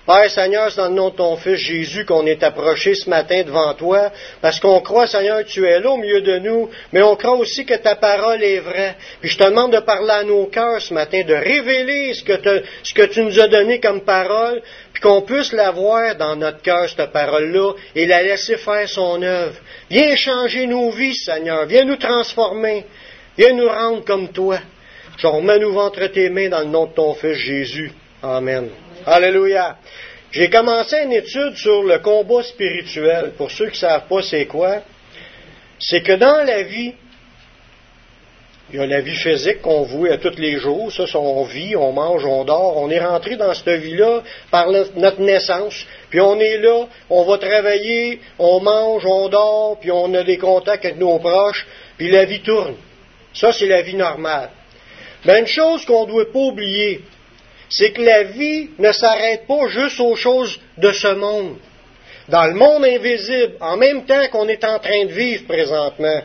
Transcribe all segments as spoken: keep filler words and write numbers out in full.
Père Seigneur, c'est dans le nom de ton Fils Jésus qu'on est approché ce matin devant toi, parce qu'on croit, Seigneur, que tu es là au milieu de nous, mais on croit aussi que ta parole est vraie. Puis je te demande de parler à nos cœurs ce matin, de révéler ce que, te, ce que tu nous as donné comme parole, puis qu'on puisse la voir dans notre cœur, cette parole-là, et la laisser faire son œuvre. Viens changer nos vies, Seigneur. Viens nous transformer. Viens nous rendre comme toi. Je remets-nous entre tes mains dans le nom de ton Fils Jésus. Amen. Alléluia. J'ai commencé une étude sur le combat spirituel. Pour ceux qui ne savent pas c'est quoi, c'est que dans la vie, il y a la vie physique qu'on voit à tous les jours. Ça, on vit, on mange, on dort. On est rentré dans cette vie-là par notre naissance. Puis on est là, on va travailler, on mange, on dort, puis on a des contacts avec nos proches, puis la vie tourne. Ça, c'est la vie normale. Mais une chose qu'on ne doit pas oublier, c'est que la vie ne s'arrête pas juste aux choses de ce monde. Dans le monde invisible, en même temps qu'on est en train de vivre présentement,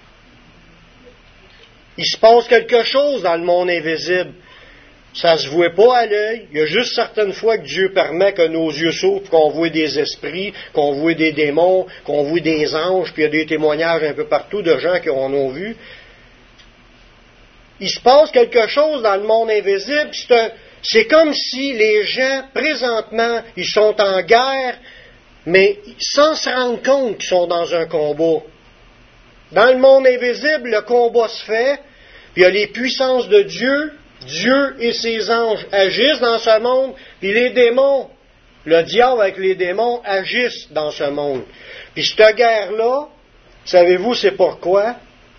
il se passe quelque chose dans le monde invisible. Ça ne se voit pas à l'œil. Il y a juste certaines fois que Dieu permet que nos yeux s'ouvrent, qu'on voit des esprits, qu'on voit des démons, qu'on voit des anges, puis il y a des témoignages un peu partout de gens qui en ont vu. Il se passe quelque chose dans le monde invisible. C'est, un, c'est comme si les gens, présentement, ils sont en guerre, mais sans se rendre compte qu'ils sont dans un combat. Dans le monde invisible, le combat se fait, puis il y a les puissances de Dieu, Dieu et ses anges agissent dans ce monde, puis les démons, le diable avec les démons agissent dans ce monde. Puis cette guerre-là, savez-vous c'est pourquoi?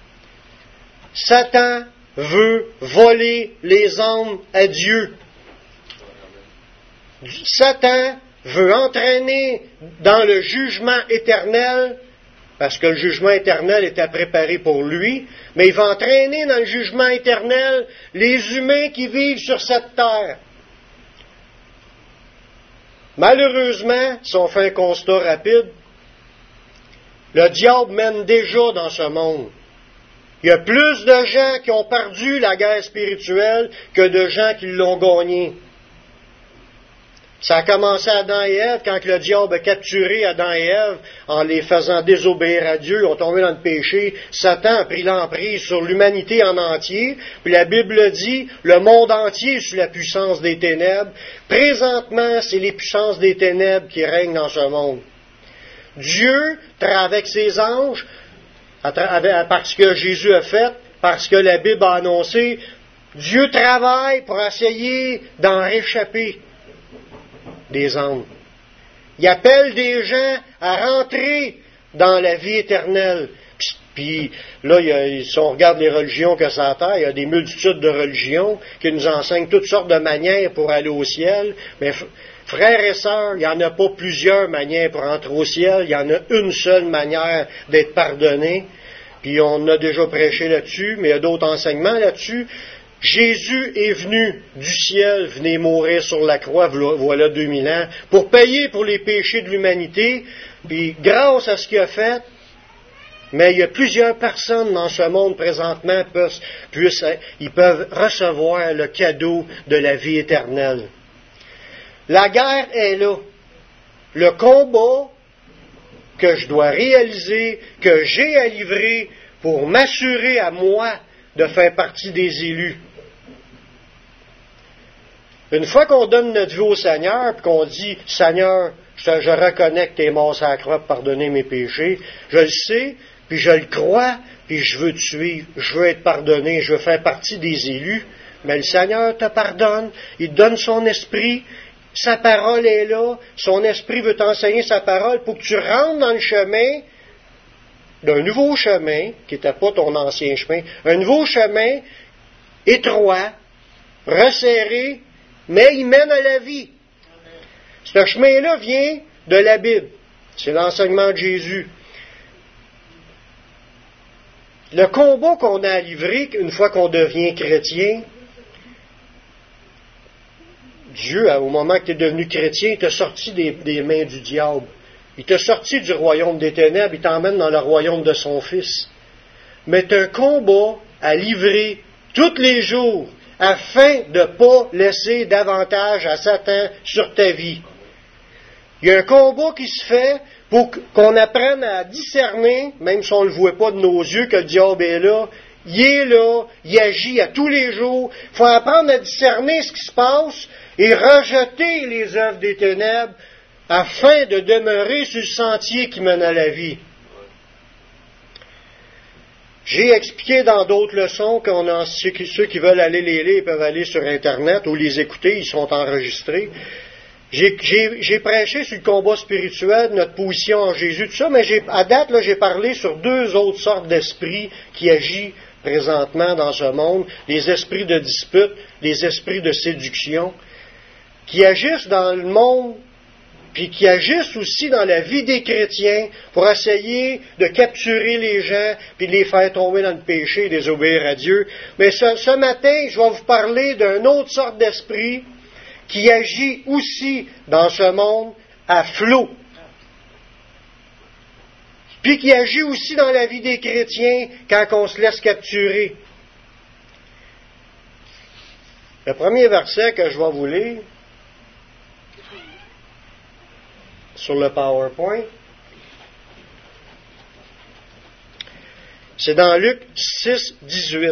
Satan veut voler les âmes à Dieu. Satan veut entraîner dans le jugement éternel, parce que le jugement éternel était préparé pour lui, mais il va entraîner dans le jugement éternel les humains qui vivent sur cette terre. Malheureusement, si on fait un constat rapide, le diable mène déjà dans ce monde. Il y a plus de gens qui ont perdu la guerre spirituelle que de gens qui l'ont gagnée. Ça a commencé à Adam et Ève, quand le diable a capturé Adam et Ève en les faisant désobéir à Dieu, ils ont tombé dans le péché. Satan a pris l'emprise sur l'humanité en entier. Puis la Bible dit, le monde entier est sous la puissance des ténèbres. Présentement, c'est les puissances des ténèbres qui règnent dans ce monde. Dieu, avec ses anges, parce que Jésus a fait, parce que la Bible a annoncé, Dieu travaille pour essayer d'en réchapper des âmes. Il appelle des gens à rentrer dans la vie éternelle. Puis, puis là, il y a, si on regarde les religions que ça a, il y a des multitudes de religions qui nous enseignent toutes sortes de manières pour aller au ciel. Mais frères et sœurs, il n'y en a pas plusieurs manières pour entrer au ciel. Il y en a une seule manière d'être pardonné. Puis on a déjà prêché là-dessus, mais il y a d'autres enseignements là-dessus. Jésus est venu du ciel, venez mourir sur la croix, voilà deux mille ans, pour payer pour les péchés de l'humanité, puis grâce à ce qu'il a fait, mais il y a plusieurs personnes dans ce monde présentement qui puissent, ils peuvent recevoir le cadeau de la vie éternelle. La guerre est là. Le combat que je dois réaliser, que j'ai à livrer pour m'assurer à moi de faire partie des élus. Une fois qu'on donne notre vie au Seigneur, puis qu'on dit, Seigneur, je, je reconnais que tu es mort sur la croix pour pardonner mes péchés, je le sais, puis je le crois, puis je veux te suivre, je veux être pardonné, je veux faire partie des élus, mais le Seigneur te pardonne, il te donne son esprit, sa parole est là, son esprit veut t'enseigner sa parole pour que tu rentres dans le chemin d'un nouveau chemin, qui n'était pas ton ancien chemin, un nouveau chemin étroit, resserré, mais il mène à la vie. Ce chemin-là vient de la Bible. C'est l'enseignement de Jésus. Le combat qu'on a à livrer, une fois qu'on devient chrétien, Dieu, au moment que tu es devenu chrétien, il t'a sorti des, des mains du diable. Il t'a sorti du royaume des ténèbres, il t'emmène dans le royaume de son Fils. Mais tu as un combat à livrer tous les jours, afin de ne pas laisser davantage à Satan sur ta vie. Il y a un combat qui se fait pour qu'on apprenne à discerner, même si on ne le voit pas de nos yeux, que le diable est là. Il est là, il agit à tous les jours. Il faut apprendre à discerner ce qui se passe et rejeter les œuvres des ténèbres afin de demeurer sur le sentier qui mène à la vie. J'ai expliqué dans d'autres leçons qu'on a ceux qui, ceux qui veulent aller les lire peuvent aller sur Internet ou les écouter, ils sont enregistrés. J'ai, j'ai, j'ai prêché sur le combat spirituel, notre position en Jésus, tout ça, mais j'ai, à date, là, j'ai parlé sur deux autres sortes d'esprits qui agissent présentement dans ce monde, les esprits de dispute, les esprits de séduction, qui agissent dans le monde, puis qui agissent aussi dans la vie des chrétiens pour essayer de capturer les gens, puis de les faire tomber dans le péché et désobéir à Dieu. Mais ce, ce matin, je vais vous parler d'une autre sorte d'esprit qui agit aussi dans ce monde à flot, puis qui agit aussi dans la vie des chrétiens quand on se laisse capturer. Le premier verset que je vais vous lire sur le PowerPoint, c'est dans Luc six, dix-huit.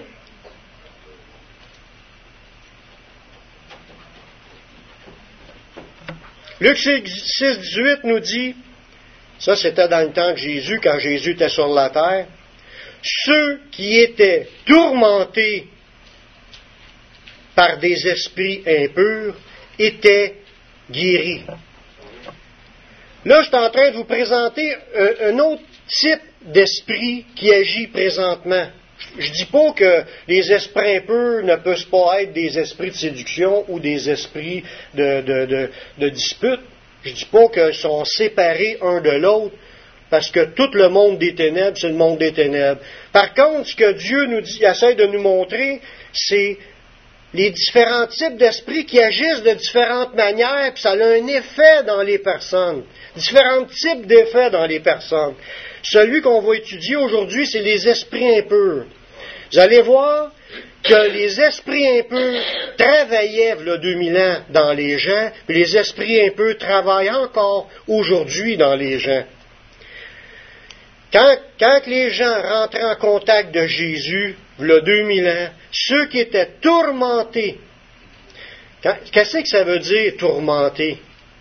Luc six, dix-huit nous dit, ça c'était dans le temps de Jésus, quand Jésus était sur la terre, ceux qui étaient tourmentés par des esprits impurs étaient guéris. Là, je suis en train de vous présenter un, un autre type d'esprit qui agit présentement. Je ne dis pas que les esprits impurs ne peuvent pas être des esprits de séduction ou des esprits de, de, de, de dispute. Je ne dis pas qu'ils sont séparés un de l'autre, parce que tout le monde des ténèbres, c'est le monde des ténèbres. Par contre, ce que Dieu nous dit, essaie de nous montrer, c'est les différents types d'esprits qui agissent de différentes manières, puis ça a un effet dans les personnes. Différents types d'effets dans les personnes. Celui qu'on va étudier aujourd'hui, c'est les esprits impurs. Vous allez voir que les esprits impurs travaillaient il y a deux mille ans dans les gens, puis les esprits impurs travaillent encore aujourd'hui dans les gens. Quand, quand les gens rentraient en contact de Jésus, il y a deux mille ans, ceux qui étaient tourmentés, quand, qu'est-ce que ça veut dire tourmenté?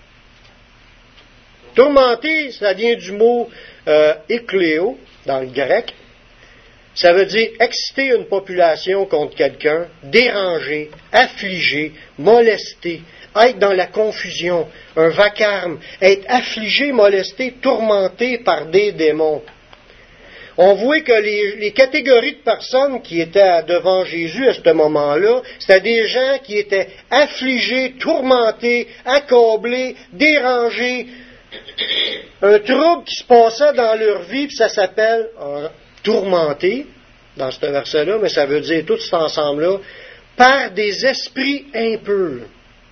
Tourmenté, ça vient du mot euh, écléo, dans le grec. Ça veut dire exciter une population contre quelqu'un, déranger, affliger, molester, être dans la confusion, un vacarme, être affligé, molesté, tourmenté par des démons. On voit que les, les catégories de personnes qui étaient devant Jésus à ce moment-là, c'était des gens qui étaient affligés, tourmentés, accablés, dérangés, un trouble qui se passait dans leur vie, puis ça s'appelle euh, tourmenté, dans ce verset-là, mais ça veut dire tout cet ensemble-là, par des esprits impurs.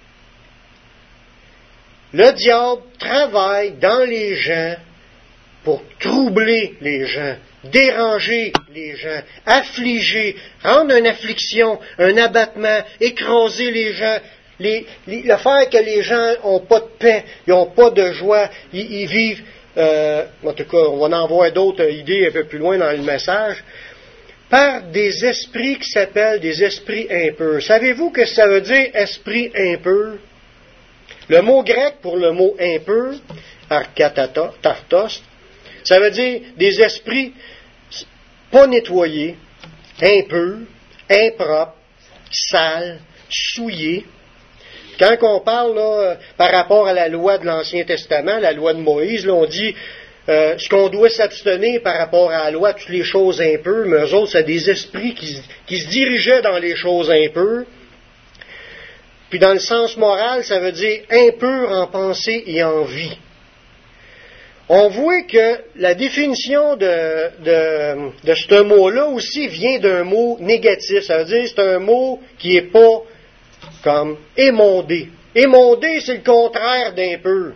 Le diable travaille dans les gens pour troubler les gens, déranger les gens, affliger, rendre une affliction, un abattement, écraser les gens, les, les, le faire que les gens n'ont pas de paix, ils n'ont pas de joie, ils, ils vivent, euh, en tout cas, on va en voir d'autres idées un peu plus loin dans le message, par des esprits qui s'appellent des esprits impurs. Savez-vous que ça veut dire esprit impur? Le mot grec pour le mot impur, arkatartos, ça veut dire des esprits pas nettoyés, impurs, impropres, sales, souillés. Quand on parle là, par rapport à la loi de l'Ancien Testament, la loi de Moïse, là, on dit euh, ce qu'on doit s'abstenir par rapport à la loi, toutes les choses impures, mais eux autres, c'est des esprits qui, qui se dirigeaient dans les choses impures. Puis dans le sens moral, ça veut dire impur en pensée et en vie. On voit que la définition de, de, de ce mot-là aussi vient d'un mot négatif. Ça veut dire que c'est un mot qui n'est pas comme émondé. Émondé, c'est le contraire d'impur.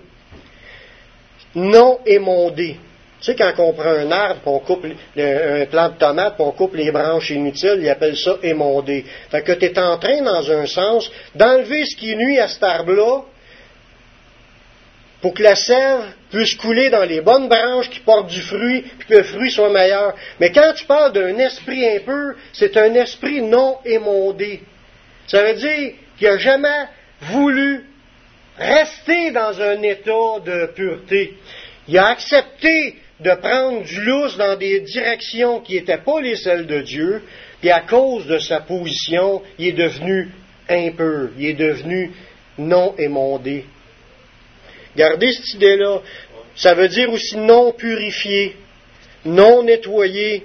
Non émondé. Tu sais, quand on prend un arbre, on coupe le, un plant de tomate, puis on coupe les branches inutiles, ils appellent ça émondé. Fait que tu es en train, dans un sens, d'enlever ce qui nuit à cet arbre-là, pour que la sève puisse couler dans les bonnes branches qui portent du fruit, puis que le fruit soit meilleur. Mais quand tu parles d'un esprit impur, c'est un esprit non émondé. Ça veut dire qu'il n'a jamais voulu rester dans un état de pureté. Il a accepté de prendre du lousse dans des directions qui n'étaient pas les celles de Dieu, puis à cause de sa position, il est devenu impur, il est devenu non émondé. Gardez cette idée-là. Ça veut dire aussi non purifié, non nettoyé.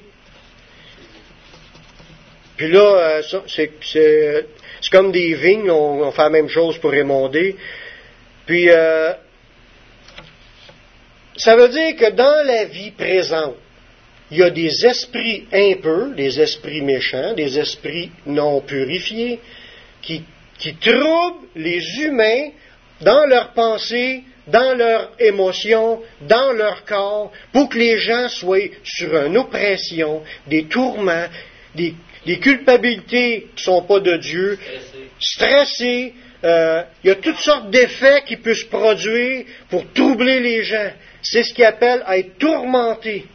Puis là, c'est, c'est, c'est comme des vignes, on, on fait la même chose pour émonder. Puis, euh, ça veut dire que dans la vie présente, il y a des esprits impurs, des esprits méchants, des esprits non purifiés, qui, qui troublent les humains dans leurs pensées, dans leurs émotions, dans leur corps, pour que les gens soient sur une oppression, des tourments, des, des culpabilités qui ne sont pas de Dieu, stressés. Euh, il y a toutes sortes d'effets qui peuvent se produire pour troubler les gens. C'est ce qu'ils appellent être tourmentés.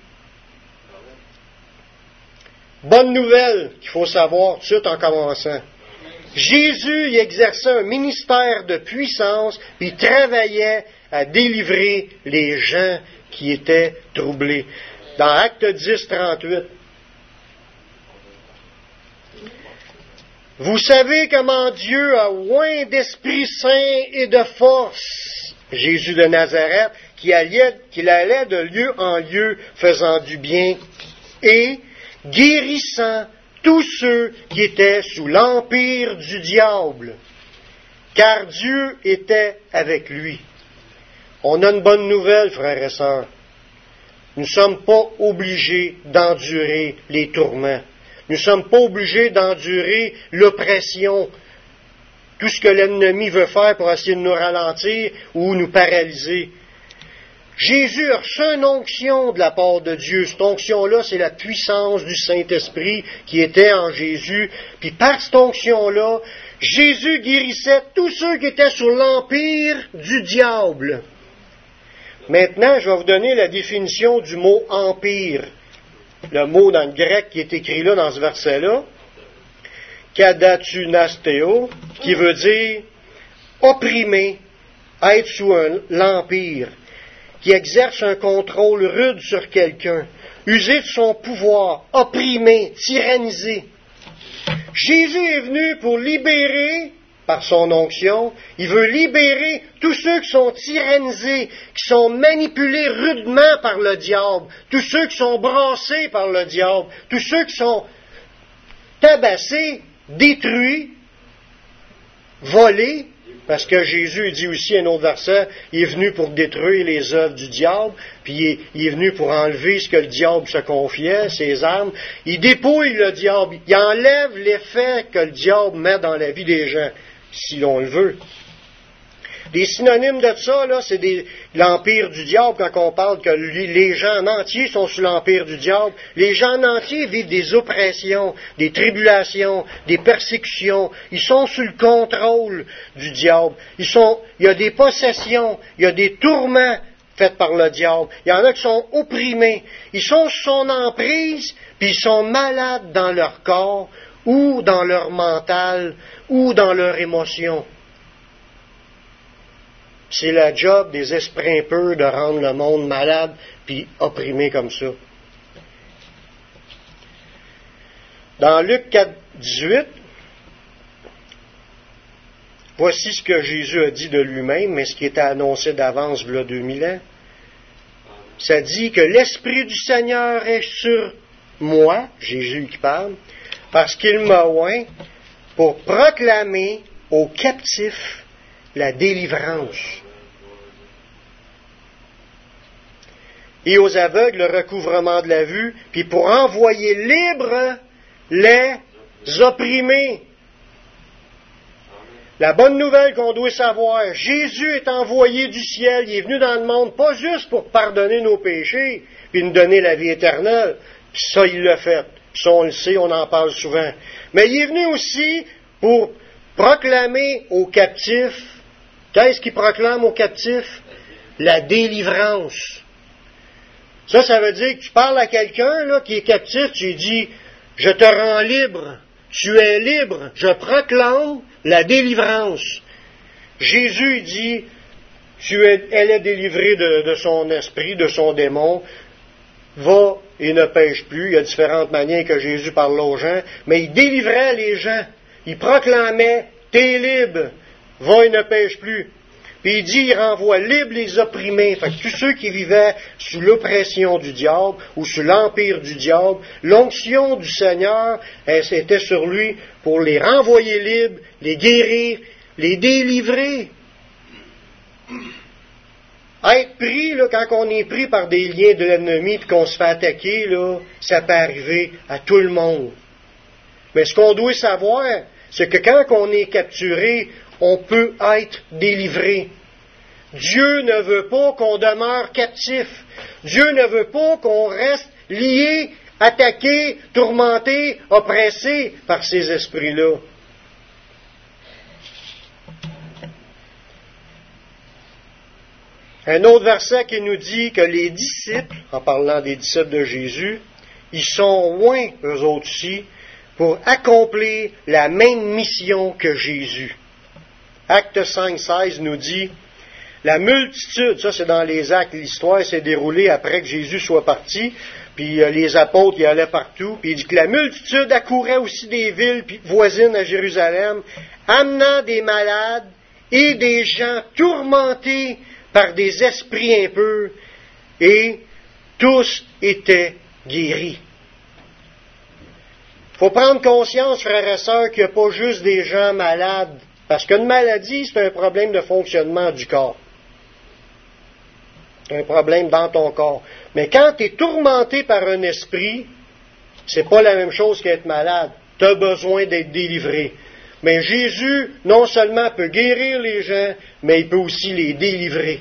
Bonne nouvelle qu'il faut savoir tout de suite en commençant. Jésus, il exerçait un ministère de puissance, puis il travaillait à délivrer les gens qui étaient troublés. Dans Acte dix, trente-huit. Vous savez comment Dieu a oint d'Esprit Saint et de force Jésus de Nazareth, qui allait, qu'il allait de lieu en lieu faisant du bien et guérissant tous ceux qui étaient sous l'empire du diable, car Dieu était avec lui. On a une bonne nouvelle, frères et sœurs. Nous ne sommes pas obligés d'endurer les tourments. Nous ne sommes pas obligés d'endurer l'oppression, tout ce que l'ennemi veut faire pour essayer de nous ralentir ou nous paralyser. Jésus a reçu une onction de la part de Dieu. Cette onction-là, c'est la puissance du Saint-Esprit qui était en Jésus. Puis par cette onction-là, Jésus guérissait tous ceux qui étaient sous l'empire du diable. Maintenant, je vais vous donner la définition du mot « empire ». Le mot dans le grec qui est écrit là, dans ce verset-là, « kadatunastéo », qui veut dire « opprimer, être sous un, l'empire ». Qui exerce un contrôle rude sur quelqu'un, user de son pouvoir, opprimer, tyranniser. Jésus est venu pour libérer, par son onction, il veut libérer tous ceux qui sont tyrannisés, qui sont manipulés rudement par le diable, tous ceux qui sont brassés par le diable, tous ceux qui sont tabassés, détruits, volés. Parce que Jésus dit aussi un autre verset, il est venu pour détruire les œuvres du diable, puis il est, il est venu pour enlever ce que le diable se confiait, ses armes. Il dépouille le diable, il enlève l'effet que le diable met dans la vie des gens, si l'on le veut. Des synonymes de ça, là, c'est des, l'empire du diable, quand on parle que les gens en entier sont sous l'empire du diable. Les gens en entier vivent des oppressions, des tribulations, des persécutions. Ils sont sous le contrôle du diable. Ils sont, il y a des possessions, il y a des tourments faits par le diable. Il y en a qui sont opprimés. Ils sont sous son emprise, puis ils sont malades dans leur corps, ou dans leur mental, ou dans leurs émotions. C'est la job des esprits impurs de rendre le monde malade puis opprimé comme ça. Dans Luc quatre, dix-huit, voici ce que Jésus a dit de lui-même, mais ce qui était annoncé d'avance, il y a deux mille ans. Ça dit que l'Esprit du Seigneur est sur moi, Jésus qui parle, parce qu'il m'a oint pour proclamer aux captifs la délivrance. Et aux aveugles, le recouvrement de la vue, puis pour envoyer libres les opprimés. La bonne nouvelle qu'on doit savoir, Jésus est envoyé du ciel, il est venu dans le monde, pas juste pour pardonner nos péchés, puis nous donner la vie éternelle, puis ça il l'a fait, puis ça on le sait, on en parle souvent. Mais il est venu aussi pour proclamer aux captifs. Qu'est-ce qu'il proclame aux captifs? la délivrance. Ça, ça veut dire que tu parles à quelqu'un là, qui est captif, tu lui dis, je te rends libre, tu es libre, je proclame la délivrance. Jésus dit, tu es, elle est délivrée de, de son esprit, de son démon, va et ne pêche plus. Il y a différentes manières que Jésus parle aux gens, mais il délivrait les gens. Il proclamait, t'es libre, va et ne pêche plus. Puis il dit, il renvoie libre les opprimés. Fait que tous ceux qui vivaient sous l'oppression du diable ou sous l'empire du diable, l'onction du Seigneur était sur lui pour les renvoyer libres, les guérir, les délivrer. Être pris, là, quand on est pris par des liens de l'ennemi et qu'on se fait attaquer, là, ça peut arriver à tout le monde. Mais ce qu'on doit savoir, c'est que quand on est capturé, on peut être délivré. Dieu ne veut pas qu'on demeure captif. Dieu ne veut pas qu'on reste lié, attaqué, tourmenté, oppressé par ces esprits-là. Un autre verset qui nous dit que les disciples, en parlant des disciples de Jésus, ils sont loin, eux autres aussi, pour accomplir la même mission que Jésus. Acte cinq, seize nous dit, la multitude, ça c'est dans les actes, l'histoire s'est déroulée après que Jésus soit parti, puis euh, les apôtres y allaient partout, puis il dit que la multitude accourait aussi des villes puis voisines à Jérusalem, amenant des malades et des gens tourmentés par des esprits impurs, et tous étaient guéris. Il faut prendre conscience, frères et sœurs, qu'il n'y a pas juste des gens malades, parce qu'une maladie, c'est un problème de fonctionnement du corps. C'est un problème dans ton corps. Mais quand tu es tourmenté par un esprit, c'est pas la même chose qu'être malade. Tu as besoin d'être délivré. Mais Jésus, non seulement peut guérir les gens, mais il peut aussi les délivrer.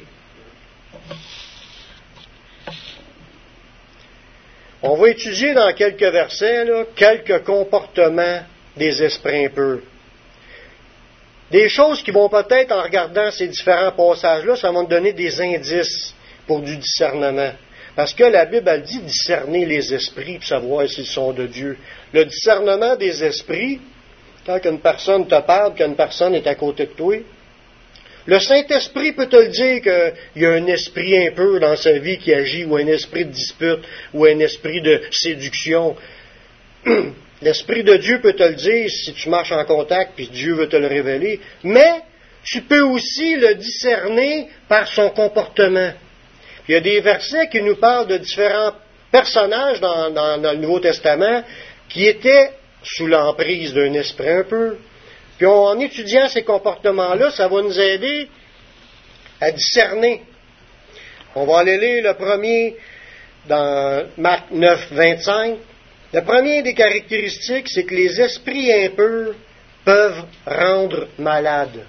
On va étudier dans quelques versets là, quelques comportements des esprits impurs. Des choses qui vont peut-être, en regardant ces différents passages-là, ça va nous donner des indices pour du discernement. Parce que la Bible, elle dit discerner les esprits pour savoir s'ils sont de Dieu. Le discernement des esprits, quand une personne te parle, qu'une personne est à côté de toi, le Saint-Esprit peut te le dire qu'il y a un esprit impur dans sa vie qui agit, ou un esprit de dispute, ou un esprit de séduction. L'Esprit de Dieu peut te le dire si tu marches en contact, puis Dieu veut te le révéler, mais tu peux aussi le discerner par son comportement. Il y a des versets qui nous parlent de différents personnages dans, dans, dans le Nouveau Testament qui étaient sous l'emprise d'un esprit impur. Puis en étudiant ces comportements-là, ça va nous aider à discerner. On va aller lire le premier dans Marc neuf, vingt-cinq. La première des caractéristiques, c'est que les esprits impurs peuvent rendre malade.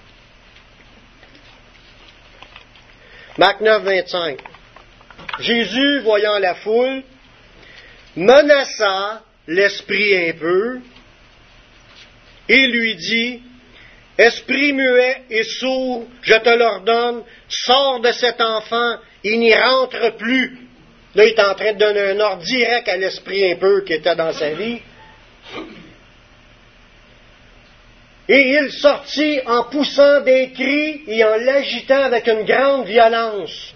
Marc neuf, vingt-cinq. Jésus, voyant la foule, menaça l'esprit impur et lui dit, « Esprit muet et sourd, je te l'ordonne, sors de cet enfant et n'y rentre plus. » Là, il est en train de donner un ordre direct à l'esprit impur qui était dans sa vie. Et il sortit en poussant des cris et en l'agitant avec une grande violence.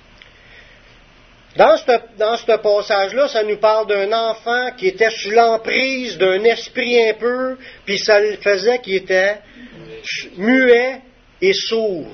Dans ce, dans ce passage-là, ça nous parle d'un enfant qui était sous l'emprise d'un esprit impur, puis ça le faisait qu'il était muet et sourd.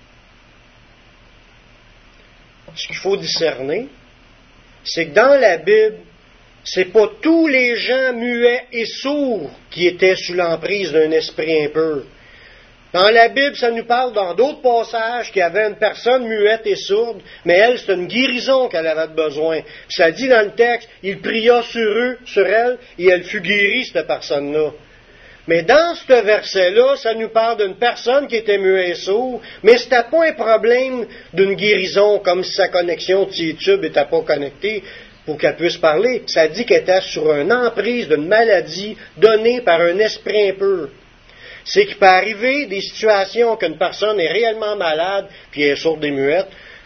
Ce qu'il faut discerner, c'est que dans la Bible, c'est pas tous les gens muets et sourds qui étaient sous l'emprise d'un esprit impur. Dans la Bible, ça nous parle dans d'autres passages qu'il y avait une personne muette et sourde, mais elle, c'est une guérison qu'elle avait besoin. Puis ça dit dans le texte, il pria sur eux, sur elle, et elle fut guérie, cette personne-là. Mais dans ce verset-là, ça nous parle d'une personne qui était muette et sourde, mais c'était pas un problème d'une guérison, comme si sa connexion de ses tubes n'était pas connectée pour qu'elle puisse parler. Ça dit qu'elle était sur une emprise d'une maladie donnée par un esprit impur. C'est qu'il peut arriver des situations qu'une personne est réellement malade, puis elle est sourde et muette,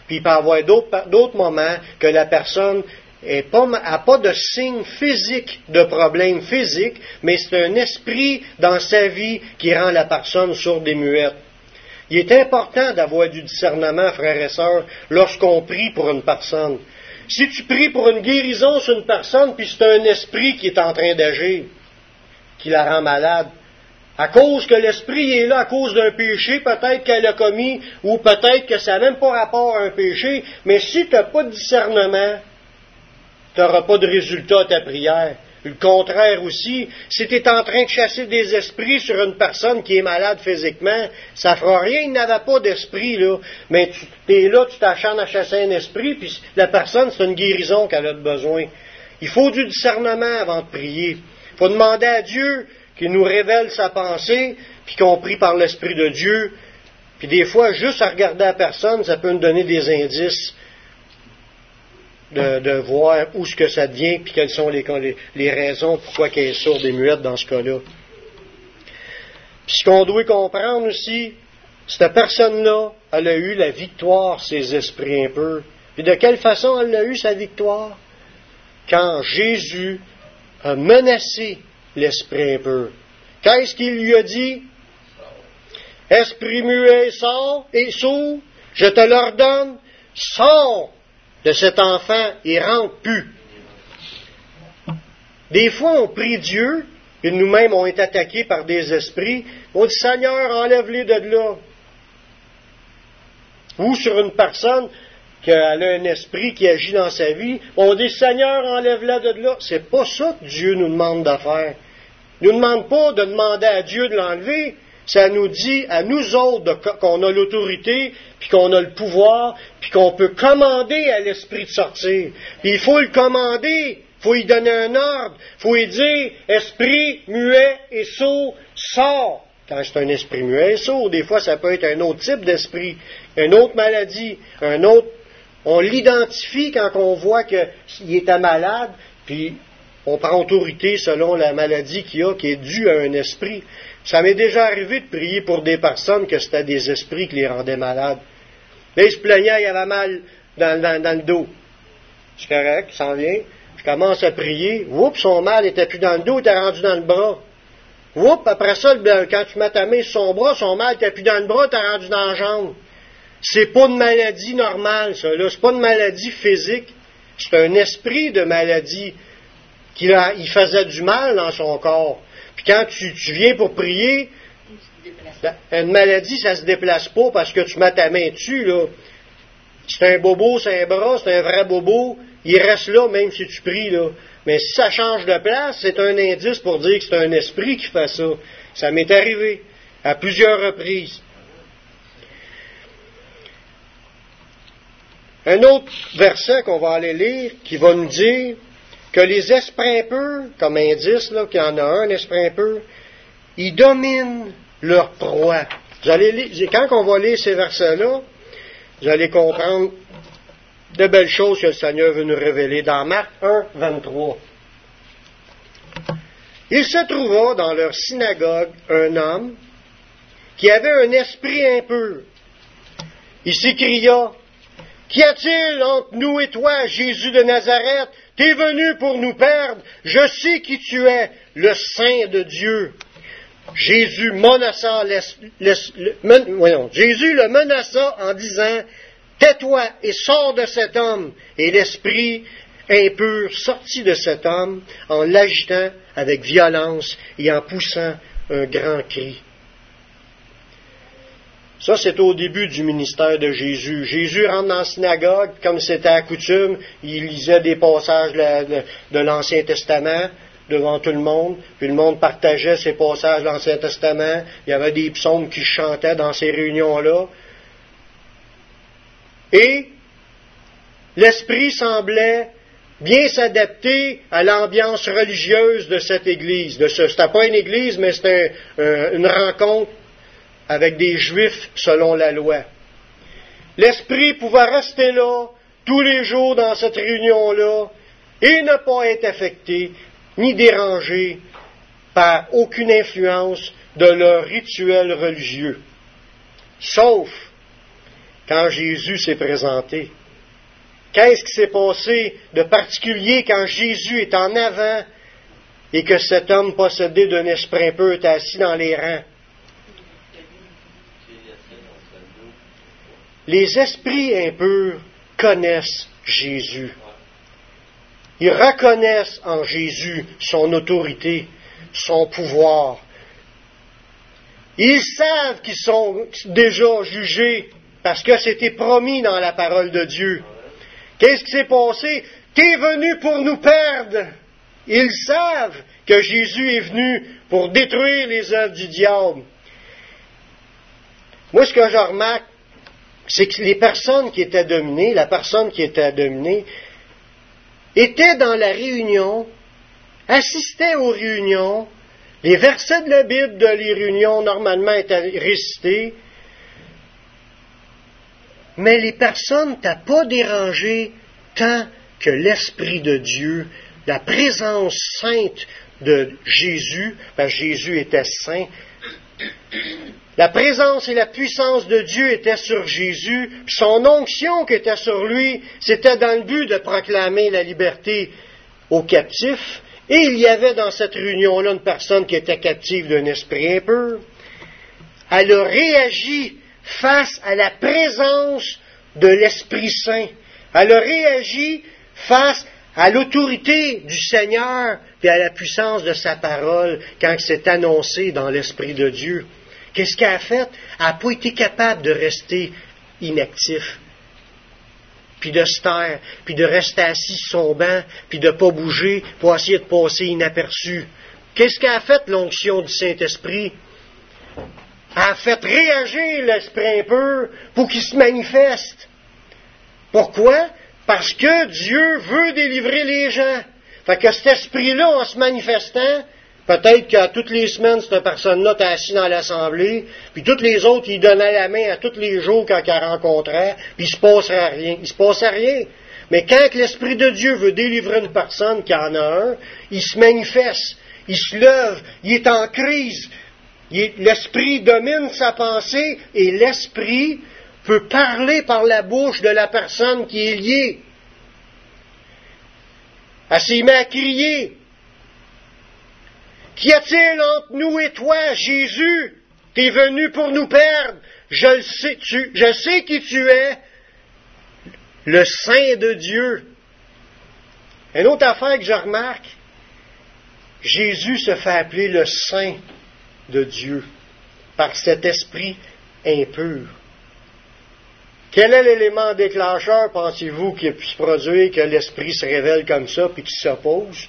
Puis il peut y avoir d'autres, d'autres moments que la personne n'a pas de signe physique de problème physique, mais c'est un esprit dans sa vie qui rend la personne sourde et muette. Il est important d'avoir du discernement, frères et sœurs, lorsqu'on prie pour une personne. Si tu pries pour une guérison sur une personne, puis c'est un esprit qui est en train d'agir, qui la rend malade, à cause que l'esprit est là, à cause d'un péché peut-être qu'elle a commis, ou peut-être que ça n'a même pas rapport à un péché, mais si tu n'as pas de discernement, tu n'auras pas de résultat à ta prière. Le contraire aussi, si tu es en train de chasser des esprits sur une personne qui est malade physiquement, ça ne fera rien, il n'avait pas d'esprit, là. Mais tu es là, tu t'acharnes à chasser un esprit, puis la personne, c'est une guérison qu'elle a besoin. Il faut du discernement avant de prier. Il faut demander à Dieu qu'il nous révèle sa pensée, puis qu'on prie par l'Esprit de Dieu. Puis des fois, juste à regarder la personne, ça peut nous donner des indices de, de voir où ce que ça devient, puis quelles sont les, les, les raisons pourquoi qu'elle est sourde et muette dans ce cas-là. Puis ce qu'on doit comprendre aussi, cette personne-là, elle a eu la victoire, ses esprits impurs. Puis de quelle façon elle a eu sa victoire? Quand Jésus a menacé l'esprit impur. Qu'est-ce qu'il lui a dit? Esprit muet, sors et sourd, je te l'ordonne, sors de cet enfant et rentre plus. Des fois, on prie Dieu, et nous-mêmes, on est attaqués par des esprits, on dit, Seigneur, enlève-les de là. Ou sur une personne qui a un esprit qui agit dans sa vie, on dit, Seigneur, enlève-la de là. C'est pas ça que Dieu nous demande de faire. Il ne nous demande pas de demander à Dieu de l'enlever. Ça nous dit à nous autres de, qu'on a l'autorité, puis qu'on a le pouvoir, puis qu'on peut commander à l'esprit de sortir. Puis il faut le commander, il faut lui donner un ordre, il faut lui dire, esprit muet et sourd, sors. Quand c'est un esprit muet et sourd, des fois ça peut être un autre type d'esprit, une autre maladie, un autre. On l'identifie quand on voit qu'il est malade, puis on prend autorité selon la maladie qu'il a, qui est due à un esprit. Ça m'est déjà arrivé de prier pour des personnes que c'était des esprits qui les rendaient malades. Là, ils se plaignaient, il avait mal dans, dans, dans le dos. C'est correct, il s'en vient. Je commence à prier. Oups, son mal n'était plus dans le dos, il était rendu dans le bras. Oups, après ça, quand tu mets ta main sur son bras, son mal n'était plus dans le bras, il était rendu dans la jambe. C'est pas une maladie normale, ça, là. C'est pas une maladie physique. C'est un esprit de maladie qui a, il faisait du mal dans son corps. Puis quand tu, tu viens pour prier, une maladie, ça se déplace pas parce que tu mets ta main dessus, là. C'est un bobo, c'est un bras, c'est un vrai bobo, il reste là même si tu pries, là. Mais si ça change de place, c'est un indice pour dire que c'est un esprit qui fait ça. Ça m'est arrivé à plusieurs reprises. Un autre verset qu'on va aller lire qui va nous dire que les esprits impurs, comme indice, là, qu'il y en a un, un esprit impur, ils dominent leur proie. Vous allez lire, quand on va lire ces versets-là, vous allez comprendre de belles choses que le Seigneur veut nous révéler dans Marc un, vingt-trois. Il se trouva dans leur synagogue un homme qui avait un esprit impur. Il s'écria, « Qu'y a-t-il entre nous et toi, Jésus de Nazareth? T'es venu pour nous perdre. Je sais qui tu es, le Saint de Dieu. » Jésus menaça, laisse, laisse, le, men, voyons, Jésus le menaça en disant, « Tais-toi et sors de cet homme. » Et l'esprit impur sortit de cet homme en l'agitant avec violence et en poussant un grand cri. Ça, c'est au début du ministère de Jésus. Jésus rentre dans la synagogue, comme c'était à coutume, il lisait des passages de, de l'Ancien Testament devant tout le monde, puis le monde partageait ces passages de l'Ancien Testament. Il y avait des psaumes qui chantaient dans ces réunions-là. Et l'Esprit semblait bien s'adapter à l'ambiance religieuse de cette église. De ce, c'était pas une église, mais c'était un, un, une rencontre avec des Juifs selon la loi. L'Esprit pouvait rester là tous les jours dans cette réunion-là et ne pas être affecté ni dérangé par aucune influence de leur rituel religieux. Sauf quand Jésus s'est présenté? Qu'est-ce qui s'est passé de particulier quand Jésus est en avant et que cet homme possédé d'un esprit impur est assis dans les rangs? Les esprits impurs connaissent Jésus. Ils reconnaissent en Jésus son autorité, son pouvoir. Ils savent qu'ils sont déjà jugés parce que c'était promis dans la parole de Dieu. Qu'est-ce qui s'est passé? T'es venu pour nous perdre. Ils savent que Jésus est venu pour détruire les œuvres du diable. Moi, ce que je remarque, c'est que les personnes qui étaient dominées, la personne qui était dominée, était dans la réunion, assistait aux réunions, les versets de la Bible de les réunions normalement étaient récités, mais les personnes n'étaient pas dérangées tant que l'Esprit de Dieu, la présence sainte de Jésus, parce que Jésus était saint, la présence et la puissance de Dieu étaient sur Jésus, puis son onction qui était sur lui, c'était dans le but de proclamer la liberté aux captifs, et il y avait dans cette réunion-là une personne qui était captive d'un esprit impur. Elle a réagi face à la présence de l'Esprit Saint. Elle a réagi face à l'autorité du Seigneur et à la puissance de sa parole quand c'est annoncé dans l'Esprit de Dieu. Qu'est-ce qu'elle a fait? Elle n'a pas été capable de rester inactif, puis de se taire, puis de rester assis sur son banc, puis de ne pas bouger pour essayer de passer inaperçu. Qu'est-ce qu'a fait l'onction du Saint-Esprit? Elle a fait réagir l'esprit impur pour qu'il se manifeste. Pourquoi? Parce que Dieu veut délivrer les gens. Fait que cet esprit-là, en se manifestant, peut-être qu'à toutes les semaines, cette personne-là était assise dans l'assemblée, puis toutes les autres, ils donnaient la main à tous les jours quand ils rencontraient, puis il se passerait rien. Il se passait rien. Mais quand l'Esprit de Dieu veut délivrer une personne qui en a un, il se manifeste, il se lève, il est en crise. Il est, l'Esprit domine sa pensée et l'Esprit peut parler par la bouche de la personne qui est liée. Elle s'est mise à crier. Qu'y a-t-il entre nous et toi, Jésus? T'es venu pour nous perdre. Je le sais, tu, je sais qui tu es, le Saint de Dieu. Une autre affaire que je remarque, Jésus se fait appeler le Saint de Dieu par cet esprit impur. Quel est l'élément déclencheur, pensez-vous, qui a pu se produire que l'esprit se révèle comme ça puis qu'il s'oppose?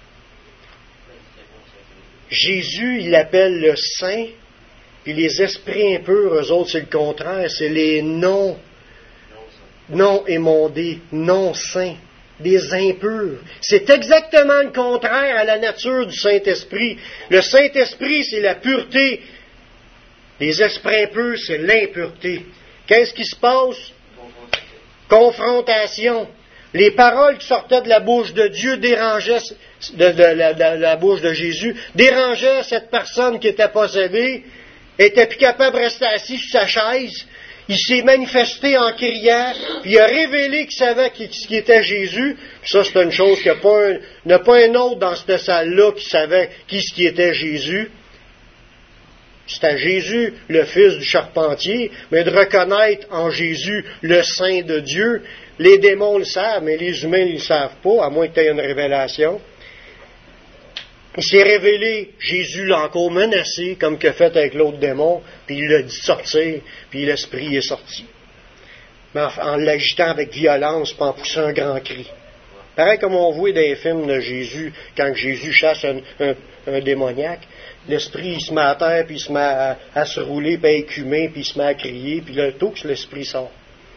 Jésus, il l'appelle le Saint, puis les esprits impurs, eux autres, c'est le contraire, c'est les non, non émondés, non saints, des impurs. C'est exactement le contraire à la nature du Saint-Esprit. Le Saint-Esprit, c'est la pureté. Les esprits impurs, c'est l'impureté. Qu'est-ce qui se passe? Confrontation. Les paroles qui sortaient de la bouche de Dieu dérangeaient, de, de, de, de, de la bouche de Jésus, dérangeaient cette personne qui était possédée, était plus capable de rester assis sur sa chaise. Il s'est manifesté en criant, puis il a révélé qu'il savait qui, qui était Jésus. Puis ça, c'est une chose qu'il n'y a pas un, il n'y a pas un autre dans cette salle-là qui savait qui ce qui était Jésus. C'était Jésus, le fils du charpentier, mais de reconnaître en Jésus le Saint de Dieu. Les démons le savent, mais les humains ne le savent pas, à moins que tu aies une révélation. Il s'est révélé, Jésus l'a encore menacé, comme qu'il a fait avec l'autre démon, puis il l'a dit de sortir, puis l'esprit est sorti. Mais en, en l'agitant avec violence, puis en poussant un grand cri. Pareil comme on voit dans les films de Jésus, quand Jésus chasse un, un, un démoniaque, l'esprit il se met à terre, puis il se met à, à se rouler, puis à écumer, puis il se met à crier, puis là, tout que l'esprit sort.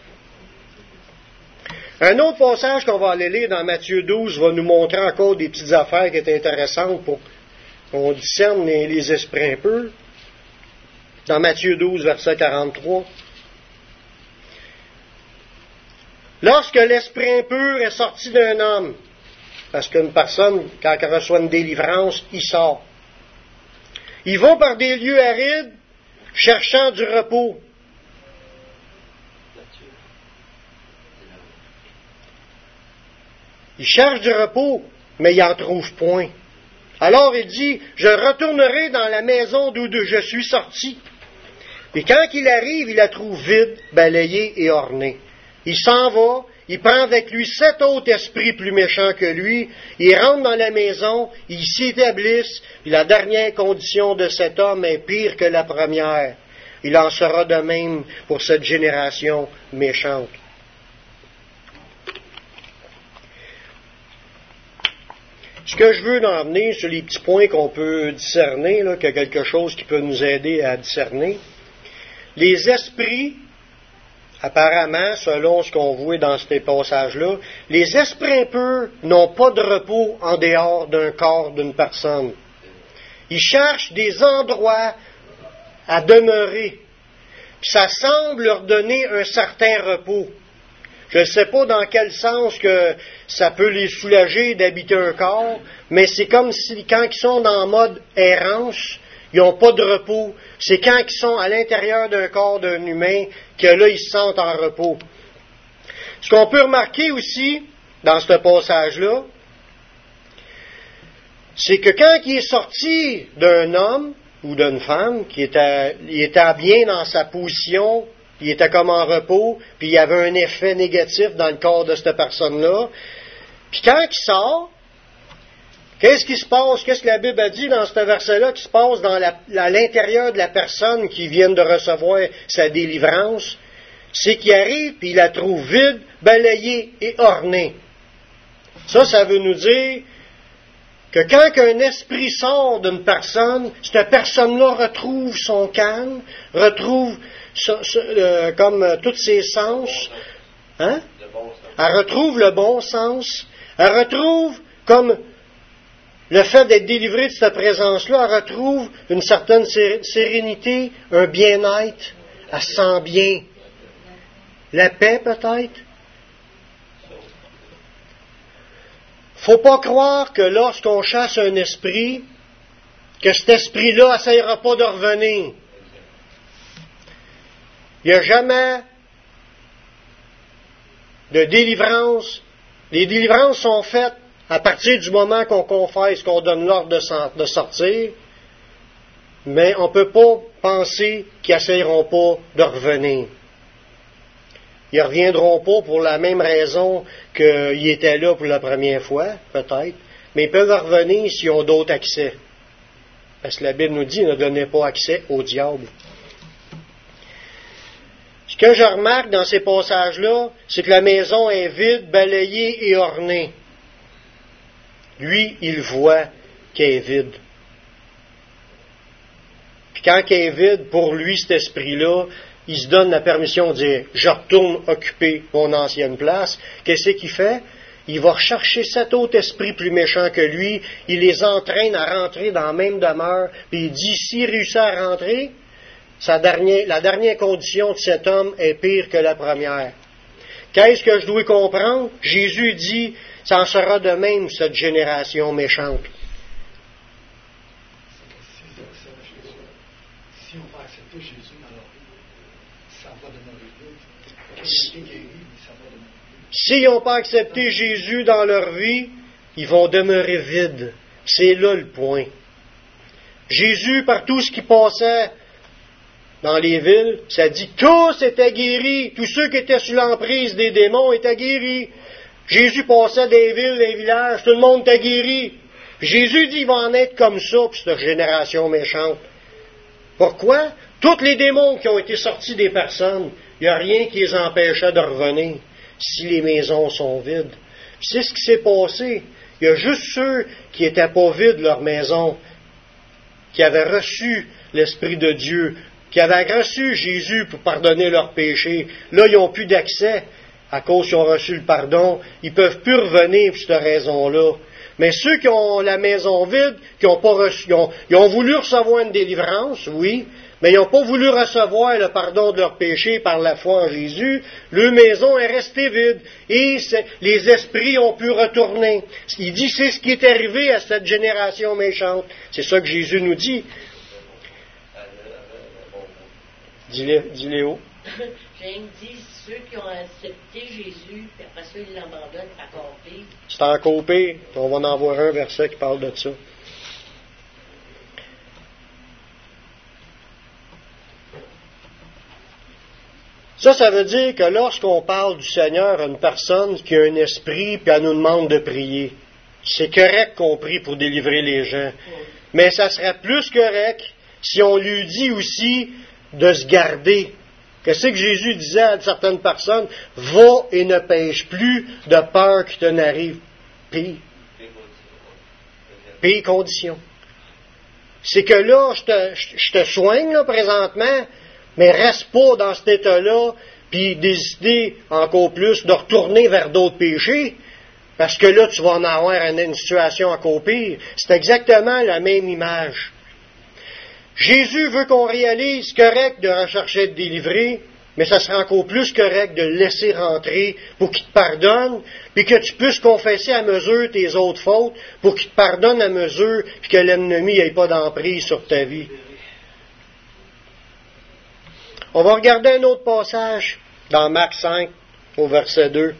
Un autre passage qu'on va aller lire dans Matthieu douze va nous montrer encore des petites affaires qui étaient intéressantes pour qu'on discerne les, les esprits impurs. Dans Matthieu douze, verset quarante-trois. Lorsque l'esprit impur est sorti d'un homme, parce qu'une personne, quand elle reçoit une délivrance, il sort. Il va par des lieux arides, cherchant du repos. Il cherche du repos, mais il n'en trouve point. Alors il dit, je retournerai dans la maison d'où je suis sorti. Et quand il arrive, il la trouve vide, balayée et ornée. Il s'en va, il prend avec lui sept autres esprits plus méchants que lui, il rentre dans la maison, ils s'y établissent, et la dernière condition de cet homme est pire que la première. Il en sera de même pour cette génération méchante. Ce que je veux en venir sur les petits points qu'on peut discerner, là, qu'il y a quelque chose qui peut nous aider à discerner. Les esprits, apparemment, selon ce qu'on voit dans ces passages-là, les esprits impurs n'ont pas de repos en dehors d'un corps d'une personne. Ils cherchent des endroits à demeurer. Puis ça semble leur donner un certain repos. Je ne sais pas dans quel sens que ça peut les soulager d'habiter un corps, mais c'est comme si quand ils sont en mode errance, ils n'ont pas de repos. C'est quand ils sont à l'intérieur d'un corps d'un humain que là, ils se sentent en repos. Ce qu'on peut remarquer aussi dans ce passage-là, c'est que quand il est sorti d'un homme ou d'une femme, qui était, il était bien dans sa position, il était comme en repos, puis il y avait un effet négatif dans le corps de cette personne-là. Puis quand il sort, qu'est-ce qui se passe? Qu'est-ce que la Bible a dit dans ce verset-là qui se passe dans la, à l'intérieur de la personne qui vient de recevoir sa délivrance? C'est qu'il arrive, puis il la trouve vide, balayée et ornée. Ça, ça veut nous dire que quand un esprit sort d'une personne, cette personne-là retrouve son calme, retrouve ce, ce, euh, comme euh, tous ses sens. Hein? Elle retrouve le bon sens. Elle retrouve comme le fait d'être délivrée de cette présence-là, elle retrouve une certaine sérénité, un bien-être. Elle se sent bien. La paix, peut-être. Faut pas croire que lorsqu'on chasse un esprit, que cet esprit-là n'essayera pas de revenir. Il n'y a jamais de délivrance. Les délivrances sont faites à partir du moment qu'on confesse, qu'on donne l'ordre de sortir, mais on ne peut pas penser qu'ils n'essayeront pas de revenir. Ils ne reviendront pas pour la même raison qu'ils étaient là pour la première fois, peut-être, mais ils peuvent revenir s'ils ont d'autres accès. Parce que la Bible nous dit, ne donnez pas accès au diable. Ce que je remarque dans ces passages-là, c'est que la maison est vide, balayée et ornée. Lui, il voit qu'elle est vide. Puis quand elle est vide, pour lui, cet esprit-là, il se donne la permission de dire « Je retourne occuper mon ancienne place ». Qu'est-ce qu'il fait? Il va rechercher cet autre esprit plus méchant que lui, il les entraîne à rentrer dans la même demeure, puis il dit « S'il réussit à rentrer, sa dernière, la dernière condition de cet homme est pire que la première. » Qu'est-ce que je dois comprendre? Jésus dit « Ça en sera de même, cette génération méchante. » Si on va accepter Jésus dans leur vie, ça va demeurer vide. Si, guéri, ça va demeurer vide. S'ils n'ont pas accepté Jésus dans leur vie, ils vont demeurer vides. C'est là le point. Jésus, par tout ce qui passait dans les villes, ça dit tous étaient guéris. Tous ceux qui étaient sous l'emprise des démons étaient guéris. Jésus passait des villes, des villages, tout le monde était guéri. Jésus dit il va en être comme ça pour cette génération méchante. Pourquoi? Tous les démons qui ont été sortis des personnes, il n'y a rien qui les empêchait de revenir si les maisons sont vides. Puis c'est ce qui s'est passé. Il y a juste ceux qui n'étaient pas vides, leur maison, qui avaient reçu l'Esprit de Dieu, qui avaient reçu Jésus pour pardonner leurs péchés. Là, ils n'ont plus d'accès. À cause qu'ils ont reçu le pardon, ils ne peuvent plus revenir pour cette raison-là. Mais ceux qui ont la maison vide, qui ont pas reçu, ils ont, ils ont voulu recevoir une délivrance, oui, mais ils n'ont pas voulu recevoir le pardon de leurs péchés par la foi en Jésus, leur maison est restée vide et les esprits ont pu retourner. Il dit, c'est ce qui est arrivé à cette génération méchante. C'est ça que Jésus nous dit. Dis-le, dis-le haut. James dit, ceux qui ont accepté Jésus, puis après ça, ils l'abandonnent, c'est encore pire. C'est encore pire. On va en voir un verset qui parle de ça. Ça, ça veut dire que lorsqu'on parle du Seigneur à une personne qui a un esprit puis elle nous demande de prier, c'est correct qu'on prie pour délivrer les gens. Mais ça serait plus correct si on lui dit aussi de se garder. Qu'est-ce que Jésus disait à certaines personnes? Va et ne pêche plus de peur qu'il te n'arrive pire. Pire condition. C'est que là, je te, je te soigne là, présentement, mais reste pas dans cet état-là, puis décider encore plus de retourner vers d'autres péchés, parce que là, tu vas en avoir une, une situation encore pire. C'est exactement la même image. Jésus veut qu'on réalise correct de rechercher de délivrer, mais ça sera encore plus correct de le laisser rentrer pour qu'il te pardonne, puis que tu puisses confesser à mesure tes autres fautes, pour qu'il te pardonne à mesure, puis que l'ennemi n'ait pas d'emprise sur ta vie. On va regarder un autre passage dans Marc cinq, au verset deux.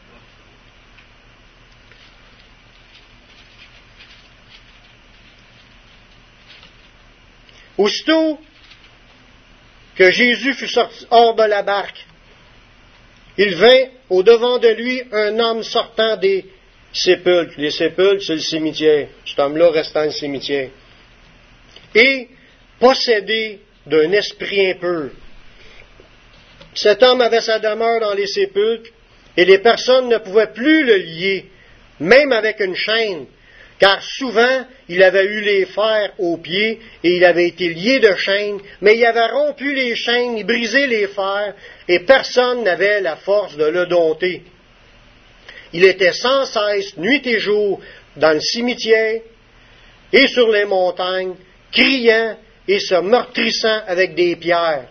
Aussitôt que Jésus fut sorti hors de la barque, il vint au-devant de lui un homme sortant des sépulcres. Les sépulcres, c'est le cimetière. Cet homme-là restant dans le cimetière. Et possédé d'un esprit impur. Cet homme avait sa demeure dans les sépulcres, et les personnes ne pouvaient plus le lier, même avec une chaîne, car souvent il avait eu les fers aux pieds, et il avait été lié de chaînes, mais il avait rompu les chaînes, il brisé les fers, et personne n'avait la force de le dompter. Il était sans cesse, nuit et jour, dans le cimetière et sur les montagnes, criant et se meurtrissant avec des pierres.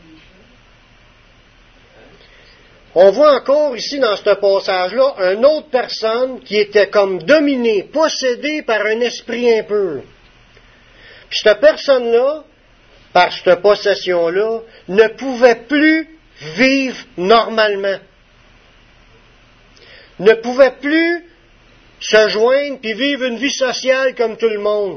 On voit encore ici dans ce passage-là une autre personne qui était comme dominée, possédée par un esprit impur. Puis cette personne-là, par cette possession-là, ne pouvait plus vivre normalement. Ne pouvait plus se joindre puis vivre une vie sociale comme tout le monde.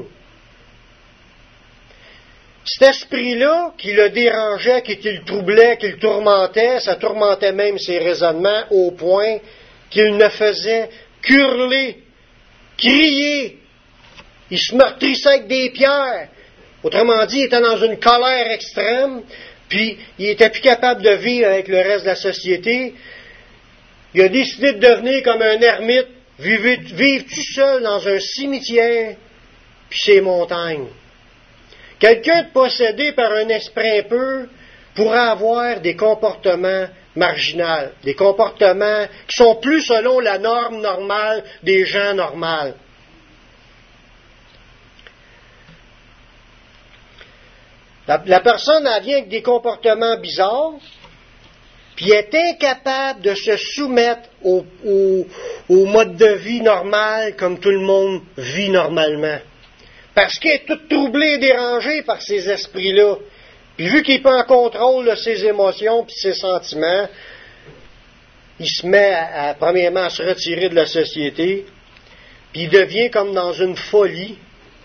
Cet esprit-là, qui le dérangeait, qui le troublait, qui le tourmentait, ça tourmentait même ses raisonnements au point qu'il ne faisait qu'hurler, crier. Il se meurtrissait avec des pierres. Autrement dit, il était dans une colère extrême, puis il n'était plus capable de vivre avec le reste de la société. Il a décidé de devenir comme un ermite, vivre, vivre tout seul dans un cimetière, puis ses montagnes. Quelqu'un de possédé par un esprit impur pourra avoir des comportements marginaux, des comportements qui sont plus selon la norme normale des gens normaux. La, la personne, elle vient avec des comportements bizarres, puis est incapable de se soumettre au, au, au mode de vie normal comme tout le monde vit normalement. Parce qu'il est tout troublé et dérangé par ces esprits-là. Puis vu qu'il n'est pas en contrôle de ses émotions et ses sentiments, il se met à, à, premièrement à se retirer de la société, puis il devient comme dans une folie,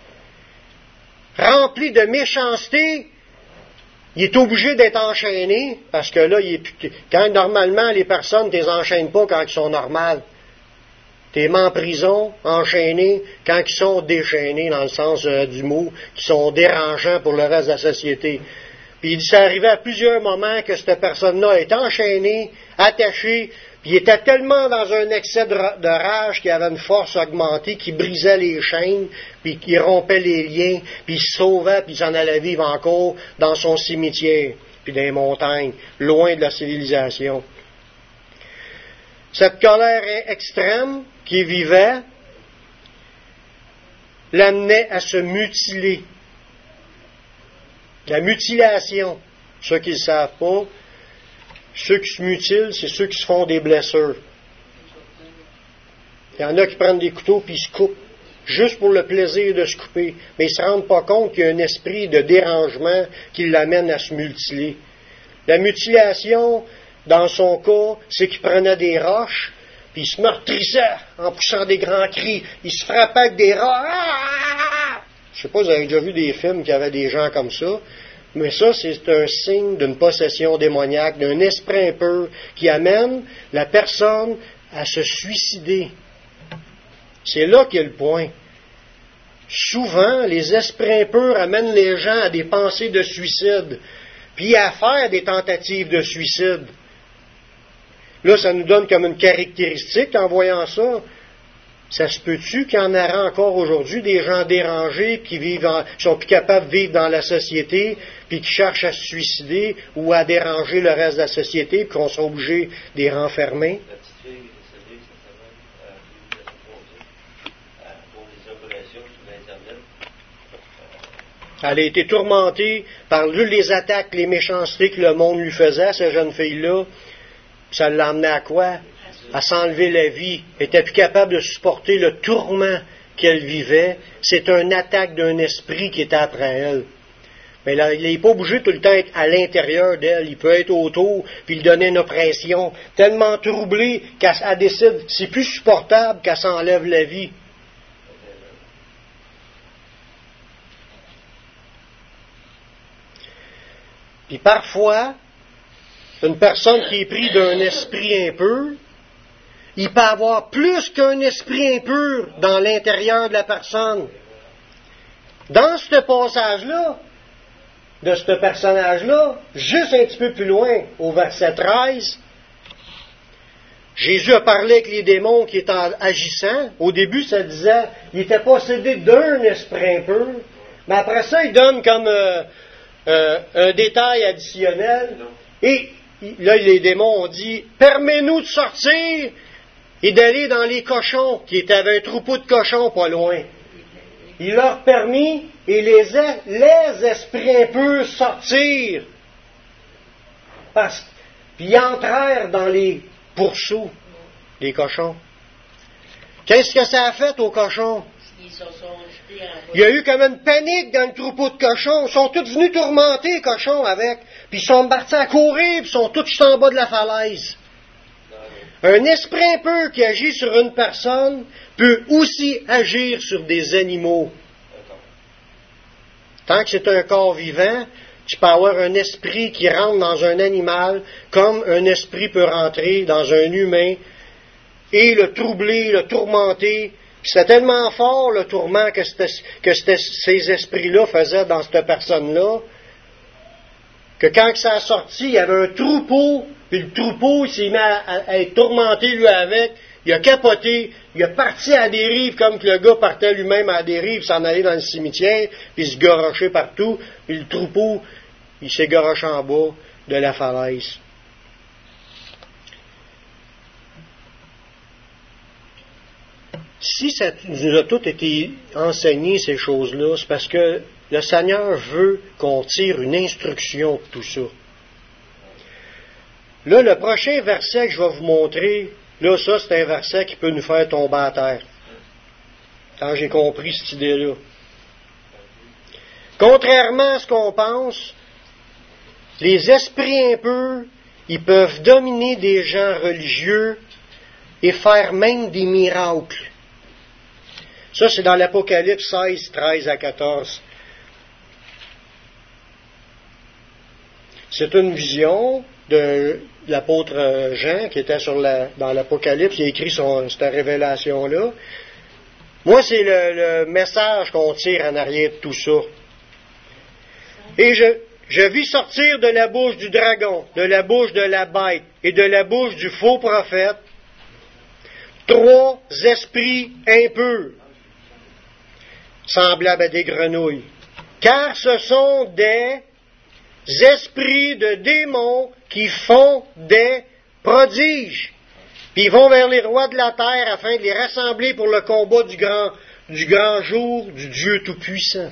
rempli de méchanceté. Il est obligé d'être enchaîné, parce que là, il est, quand normalement les personnes ne les enchaînent pas quand ils sont normales. T'es mis en prison, enchaîné, quand ils sont déchaînés, dans le sens euh, du mot, qui sont dérangeants pour le reste de la société. Puis il dit, ça arrivait à plusieurs moments que cette personne-là est enchaînée, attachée, puis il était tellement dans un excès de, de rage qu'il avait une force augmentée, qui brisait les chaînes, puis qui rompait les liens, puis il se sauvait, puis il s'en allait vivre encore dans son cimetière, puis dans les montagnes, loin de la civilisation. Cette colère extrême qu'il vivait l'amenait à se mutiler. La mutilation, ceux qui ne le savent pas, ceux qui se mutilent, c'est ceux qui se font des blessures. Il y en a qui prennent des couteaux puis ils se coupent, juste pour le plaisir de se couper, mais ils ne se rendent pas compte qu'il y a un esprit de dérangement qui l'amène à se mutiler. La mutilation, dans son cas, c'est qu'il prenait des roches, puis il se meurtrissait en poussant des grands cris. Il se frappait avec des roches. Je ne sais pas si vous avez déjà vu des films qui avaient des gens comme ça, mais ça, c'est un signe d'une possession démoniaque, d'un esprit impur qui amène la personne à se suicider. C'est là qu'il y a le point. Souvent, les esprits impurs amènent les gens à des pensées de suicide, puis à faire des tentatives de suicide. Là, ça nous donne comme une caractéristique en voyant ça. Ça se peut-tu qu'il y en aura encore aujourd'hui des gens dérangés qui vivent en, qui sont plus capables de vivre dans la société, puis qui cherchent à se suicider ou à déranger le reste de la société, puis qu'on soit obligé de les renfermer? La petite fille est décédée cette semaine pour des opérations sur Internet. Elle a été tourmentée par les attaques, les méchancetés que le monde lui faisait, cette jeune fille-là. Ça l'a amené à quoi? À s'enlever la vie. Elle n'était plus capable de supporter le tourment qu'elle vivait. C'est une attaque d'un esprit qui était après elle. Mais là, il n'est pas obligé tout le temps d'être à l'intérieur d'elle. Il peut être autour, puis lui donner une oppression tellement troublée qu'elle décide, c'est plus supportable qu'elle s'enlève la vie. Puis parfois, une personne qui est prise d'un esprit impur, il peut avoir plus qu'un esprit impur dans l'intérieur de la personne. Dans ce passage-là, de ce personnage-là, juste un petit peu plus loin, au verset treize, Jésus a parlé avec les démons qui étaient agissants. Au début, ça disait, il était possédé d'un esprit impur, mais après ça, il donne comme euh, euh, un détail additionnel. Et là, les démons ont dit, permets-nous de sortir et d'aller dans les cochons, qui étaient avec un troupeau de cochons pas loin. Il leur permit, et les, les esprits impurs sortirent. Parce, puis ils entrèrent dans les pourceaux, les cochons. Qu'est-ce que ça a fait aux cochons? Il y a eu comme une panique dans le troupeau de cochons. Ils sont tous venus tourmenter les cochons avec. Puis ils sont partis à courir, puis ils sont tous en bas de la falaise. Un esprit impur qui agit sur une personne peut aussi agir sur des animaux. Tant que c'est un corps vivant, tu peux avoir un esprit qui rentre dans un animal comme un esprit peut rentrer dans un humain et le troubler, le tourmenter. Puis c'était tellement fort le tourment que, c'était, que c'était, ces esprits-là faisaient dans cette personne-là que quand ça a sorti, il y avait un troupeau, puis le troupeau, il s'est mis à, à, à être tourmenté lui avec, il a capoté, il a parti à la dérive comme que le gars partait lui-même à la dérive, s'en allait dans le cimetière, puis il se garochait partout, puis le troupeau, il s'est garoché en bas de la falaise. Si ça nous a tout été enseigné, ces choses-là, c'est parce que le Seigneur veut qu'on tire une instruction de tout ça. Là, le prochain verset que je vais vous montrer, là, ça, c'est un verset qui peut nous faire tomber à terre. Quand j'ai compris cette idée-là. Contrairement à ce qu'on pense, les esprits impurs, ils peuvent dominer des gens religieux et faire même des miracles. Ça, c'est dans l'Apocalypse seize, treize à quatorze. C'est une vision de l'apôtre Jean qui était sur la, dans l'Apocalypse. Il a écrit son, cette révélation-là. Moi, c'est le, le message qu'on tire en arrière de tout ça. Et je, je vis sortir de la bouche du dragon, de la bouche de la bête et de la bouche du faux prophète trois esprits impurs, semblables à des grenouilles. Car ce sont des esprits de démons qui font des prodiges. Puis ils vont vers les rois de la terre afin de les rassembler pour le combat du grand, du grand jour du Dieu Tout-Puissant.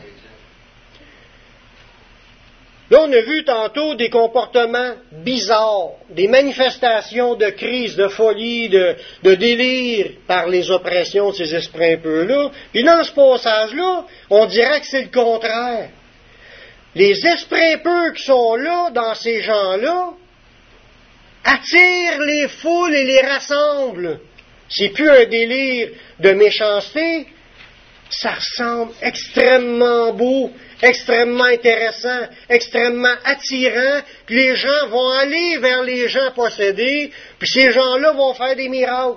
Là, on a vu tantôt des comportements bizarres, des manifestations de crise, de folie, de, de délire par les oppressions de ces esprits impurs-là. Puis dans ce passage-là, on dirait que c'est le contraire. les esprits impurs qui sont là, dans ces gens-là, attirent les foules et les rassemblent. C'est plus un délire de méchanceté, ça ressemble extrêmement beau, extrêmement intéressant, extrêmement attirant, que les gens vont aller vers les gens possédés, puis ces gens-là vont faire des miracles.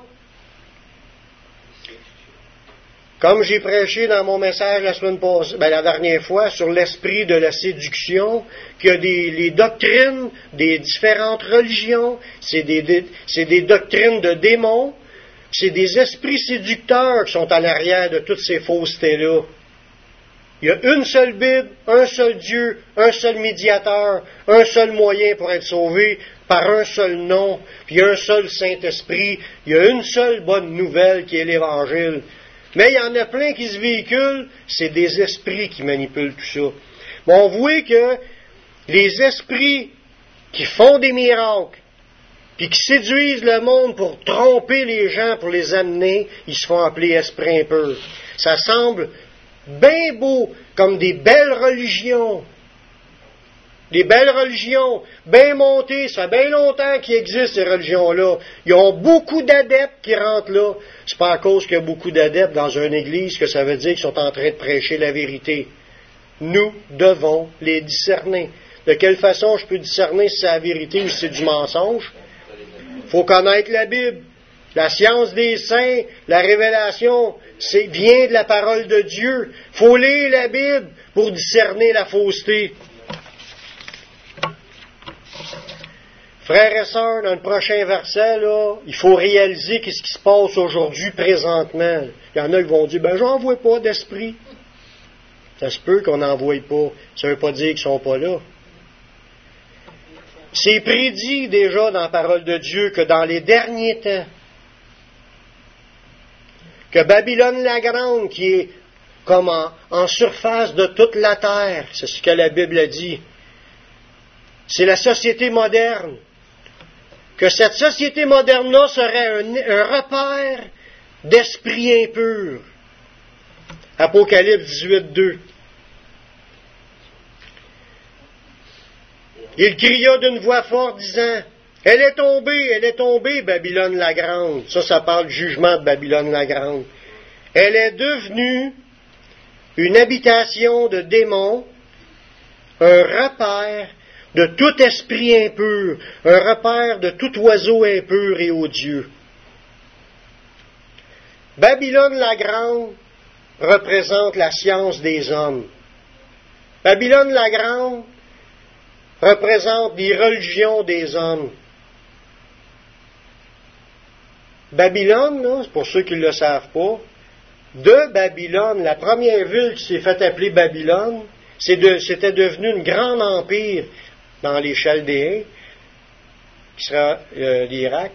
Comme j'ai prêché dans mon message la semaine passée, ben la dernière fois, sur l'esprit de la séduction, qu'il y a des les doctrines des différentes religions, c'est des, des, c'est des doctrines de démons, c'est des esprits séducteurs qui sont à l'arrière de toutes ces faussetés-là. Il y a une seule Bible, un seul Dieu, un seul médiateur, un seul moyen pour être sauvé, par un seul nom, puis un seul Saint-Esprit. Il y a une seule bonne nouvelle qui est l'Évangile. Mais il y en a plein qui se véhiculent, c'est des esprits qui manipulent tout ça. Mais on voit que les esprits qui font des miracles, puis qui séduisent le monde pour tromper les gens, pour les amener, ils se font appeler esprits impurs. Ça semble bien beau, comme des belles religions. Des belles religions, bien montées, ça fait bien longtemps qu'il existe ces religions-là. Ils ont beaucoup d'adeptes qui rentrent là. C'est pas à cause qu'il y a beaucoup d'adeptes dans une église que ça veut dire qu'ils sont en train de prêcher la vérité. Nous devons les discerner. De quelle façon je peux discerner si c'est la vérité ou si c'est du mensonge? Il faut connaître la Bible. La science des saints, la révélation, c'est, vient de la parole de Dieu. Il faut lire la Bible pour discerner la fausseté. Frères et sœurs, dans le prochain verset, là, il faut réaliser qu'est-ce qui se passe aujourd'hui, présentement. Il y en a qui vont dire, ben, j'en vois pas d'esprit. Ça se peut qu'on n'en voie pas. Ça ne veut pas dire qu'ils ne sont pas là. C'est prédit déjà dans la parole de Dieu que dans les derniers temps, que Babylone la Grande, qui est comme en, en surface de toute la terre, c'est ce que la Bible a dit, c'est la société moderne, que cette société moderne-là serait un, un repère d'esprit impur. Apocalypse dix-huit, deux. Il cria d'une voix forte, disant, « Elle est tombée, elle est tombée, Babylone la Grande. » Ça, ça parle du jugement de Babylone la Grande. « Elle est devenue une habitation de démons, un repère de tout esprit impur, un repère de tout oiseau impur et odieux. » Babylone la Grande représente la science des hommes. Babylone la Grande représente les religions des hommes. Babylone, là, c'est pour ceux qui ne le savent pas, de Babylone, la première ville qui s'est fait appeler Babylone, c'est de, c'était devenu un grand empire dans les Chaldéens, qui sera euh, l'Irak.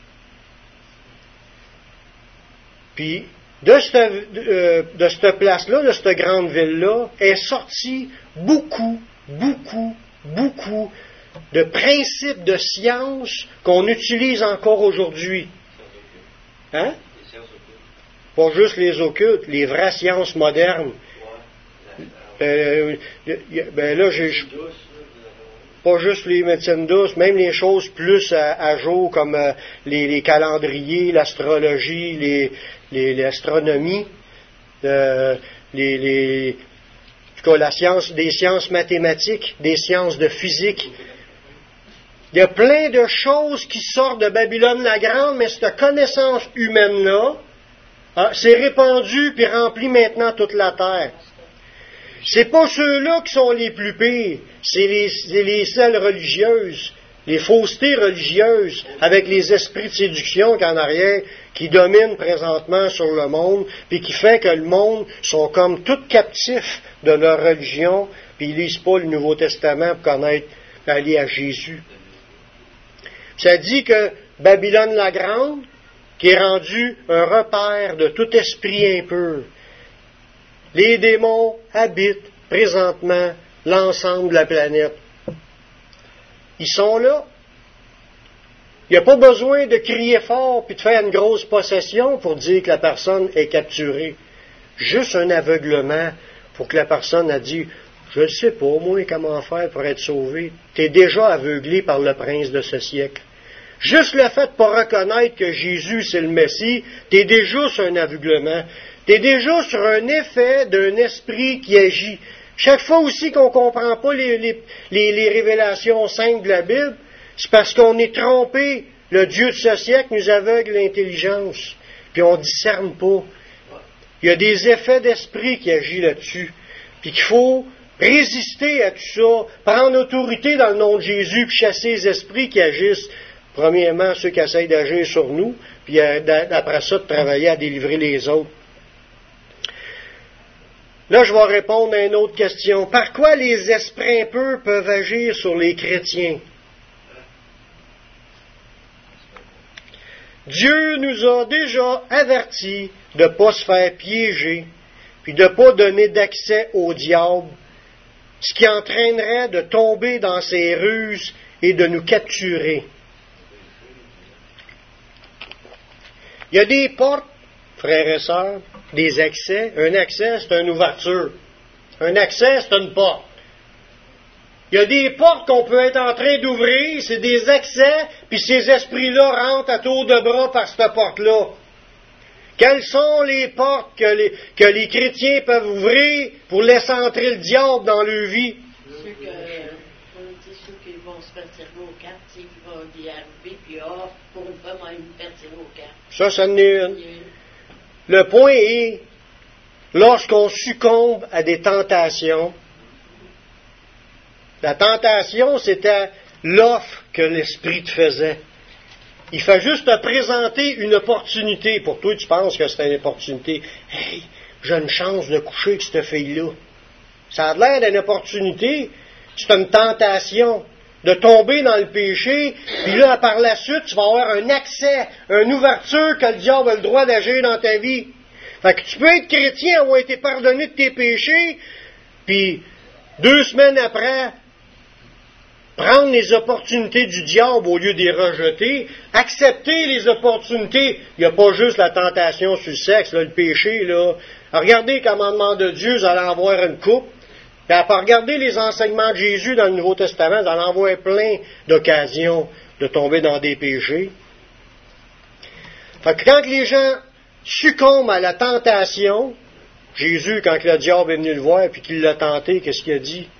Puis, de cette, euh, de cette place-là, de cette grande ville-là, est sorti beaucoup, beaucoup, beaucoup de principes de science qu'on utilise encore aujourd'hui. Hein? Pas juste les occultes, les vraies sciences modernes. Euh, ben là, j'ai pas juste les médecines douces, même les choses plus à, à jour comme euh, les, les calendriers, l'astrologie, les, les, l'astronomie, euh, les, les, en tout cas, la science, des sciences mathématiques, des sciences de physique. Il y a plein de choses qui sortent de Babylone la Grande, mais cette connaissance humaine-là, ah, c'est répandu puis remplit maintenant toute la terre. C'est pas ceux-là qui sont les plus pires, c'est les, c'est les celles religieuses, les faussetés religieuses, avec les esprits de séduction qui en arrière, qui dominent présentement sur le monde, puis qui fait que le monde sont comme tout captifs de leur religion, puis ils lisent pas le Nouveau Testament pour connaître, aller à Jésus. Ça dit que Babylone la Grande, qui est rendue un repère de tout esprit impur, les démons habitent présentement l'ensemble de la planète. Ils sont là. Il n'y a pas besoin de crier fort puis de faire une grosse possession pour dire que la personne est capturée. Juste un aveuglement pour que la personne a dit Je ne sais pas, moi, comment faire pour être sauvé. Tu es déjà aveuglé par le prince de ce siècle. Juste le fait de ne pas reconnaître que Jésus, c'est le Messie, tu es déjà sur un aveuglement. Tu es déjà sur un effet d'un esprit qui agit. Chaque fois aussi qu'on ne comprend pas les, les, les, les révélations saintes de la Bible, c'est parce qu'on est trompé. Le Dieu de ce siècle nous aveugle l'intelligence, puis on ne discerne pas. Il y a des effets d'esprit qui agissent là-dessus, puis qu'il faut résister à tout ça, prendre autorité dans le nom de Jésus, puis chasser les esprits qui agissent. Premièrement, ceux qui essayent d'agir sur nous, puis après ça, de travailler à délivrer les autres. Là, je vais répondre à une autre question. Par quoi les esprits impurs peuvent agir sur les chrétiens? Dieu nous a déjà avertis de ne pas se faire piéger, puis de ne pas donner d'accès au diable, ce qui entraînerait de tomber dans ses ruses et de nous capturer. Il y a des portes, frères et sœurs, des accès. Un accès, c'est une ouverture. Un accès, c'est une porte. Il y a des portes qu'on peut être en train d'ouvrir, c'est des accès, puis ces esprits-là rentrent à tour de bras par cette porte-là. Quelles sont les portes que les, que les chrétiens peuvent ouvrir pour laisser entrer le diable dans leur vie? Ceux, que, ceux qui vont se faire tirer aux cartes, qui vont y arriver, puis ah, pour une fois, moi, ils me faire tirer aux cartes. Ça, ça en est une. Le point est, lorsqu'on succombe à des tentations, la tentation, c'était l'offre que l'Esprit te faisait. Il fait juste te présenter une opportunité. Pour toi, tu penses que c'est une opportunité. Hey, j'ai une chance de coucher avec cette fille-là. Ça a l'air d'une opportunité. C'est une tentation de tomber dans le péché. Puis là, par la suite, tu vas avoir un accès, une ouverture que le diable a le droit d'agir dans ta vie. Fait que tu peux être chrétien, avoir été pardonné de tes péchés, puis deux semaines après, prendre les opportunités du diable au lieu de les rejeter, accepter les opportunités. Il n'y a pas juste la tentation sur le sexe, là, le péché. Là. Regardez les commandements de Dieu, vous allez en voir une coupe. Puis à part regarder les enseignements de Jésus dans le Nouveau Testament, vous allez en voir plein d'occasions de tomber dans des péchés. Fait que quand les gens succombent à la tentation, Jésus, quand le diable est venu le voir et qu'il l'a tenté, qu'est-ce qu'il a dit?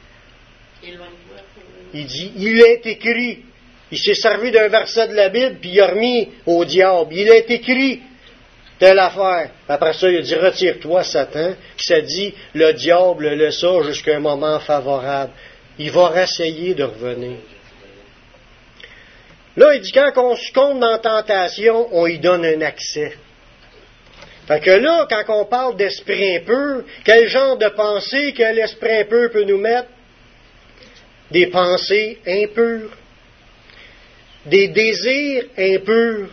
Il dit, il est écrit. Il s'est servi d'un verset de la Bible, puis il a remis au diable. Il est écrit telle affaire. Après ça, il a dit, retire-toi, Satan. Puis ça dit, le diable le laissa jusqu'à un moment favorable. Il va réessayer de revenir. Là, il dit, quand on succombe dans la tentation, on y donne un accès. Fait que là, quand on parle d'esprit impur, quel genre de pensée que l'esprit impur peut nous mettre? Des pensées impures, des désirs impurs.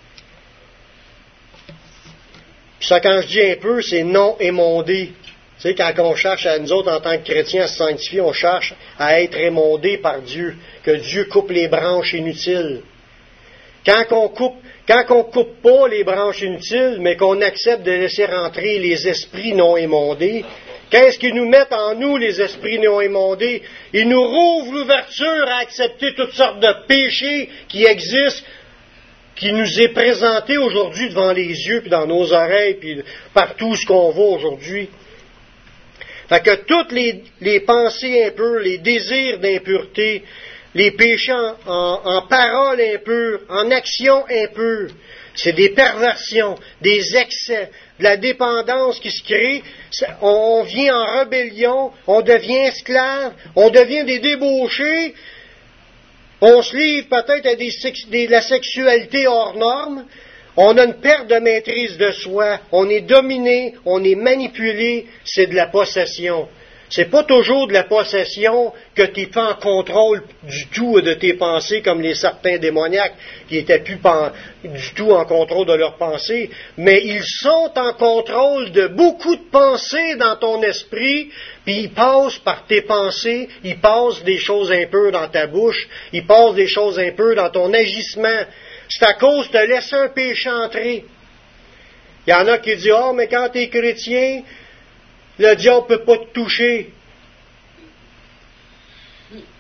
Puis ça, quand je dis impur, c'est non émondé. Tu sais, quand on cherche à nous autres, en tant que chrétiens, à se sanctifier, on cherche à être émondé par Dieu, que Dieu coupe les branches inutiles. Quand on coupe, quand on coupe pas les branches inutiles, mais qu'on accepte de laisser rentrer les esprits non émondés, qu'est-ce qu'ils nous mettent en nous, les esprits non émondés? Ils nous rouvrent l'ouverture à accepter toutes sortes de péchés qui existent, qui nous est présenté aujourd'hui devant les yeux, puis dans nos oreilles, puis partout où ce qu'on va aujourd'hui. Fait que toutes les, les pensées impures, les désirs d'impureté, les péchés en, en, en paroles impures, en actions impures, c'est des perversions, des excès, de la dépendance qui se crée. On vient en rébellion, on devient esclave, on devient des débauchés, on se livre peut-être à des, des, la sexualité hors norme, on a une perte de maîtrise de soi, on est dominé, on est manipulé, c'est de la possession. C'est pas toujours de la possession que tu n'es pas en contrôle du tout de tes pensées, comme les certains démoniaques qui n'étaient plus du tout en contrôle de leurs pensées, mais ils sont en contrôle de beaucoup de pensées dans ton esprit, puis ils passent par tes pensées, ils passent des choses impures dans ta bouche, ils passent des choses impures dans ton agissement. C'est à cause de laisser un péché entrer. Il y en a qui disent « Ah, oh, mais quand tu es chrétien, le diable ne peut pas te toucher. »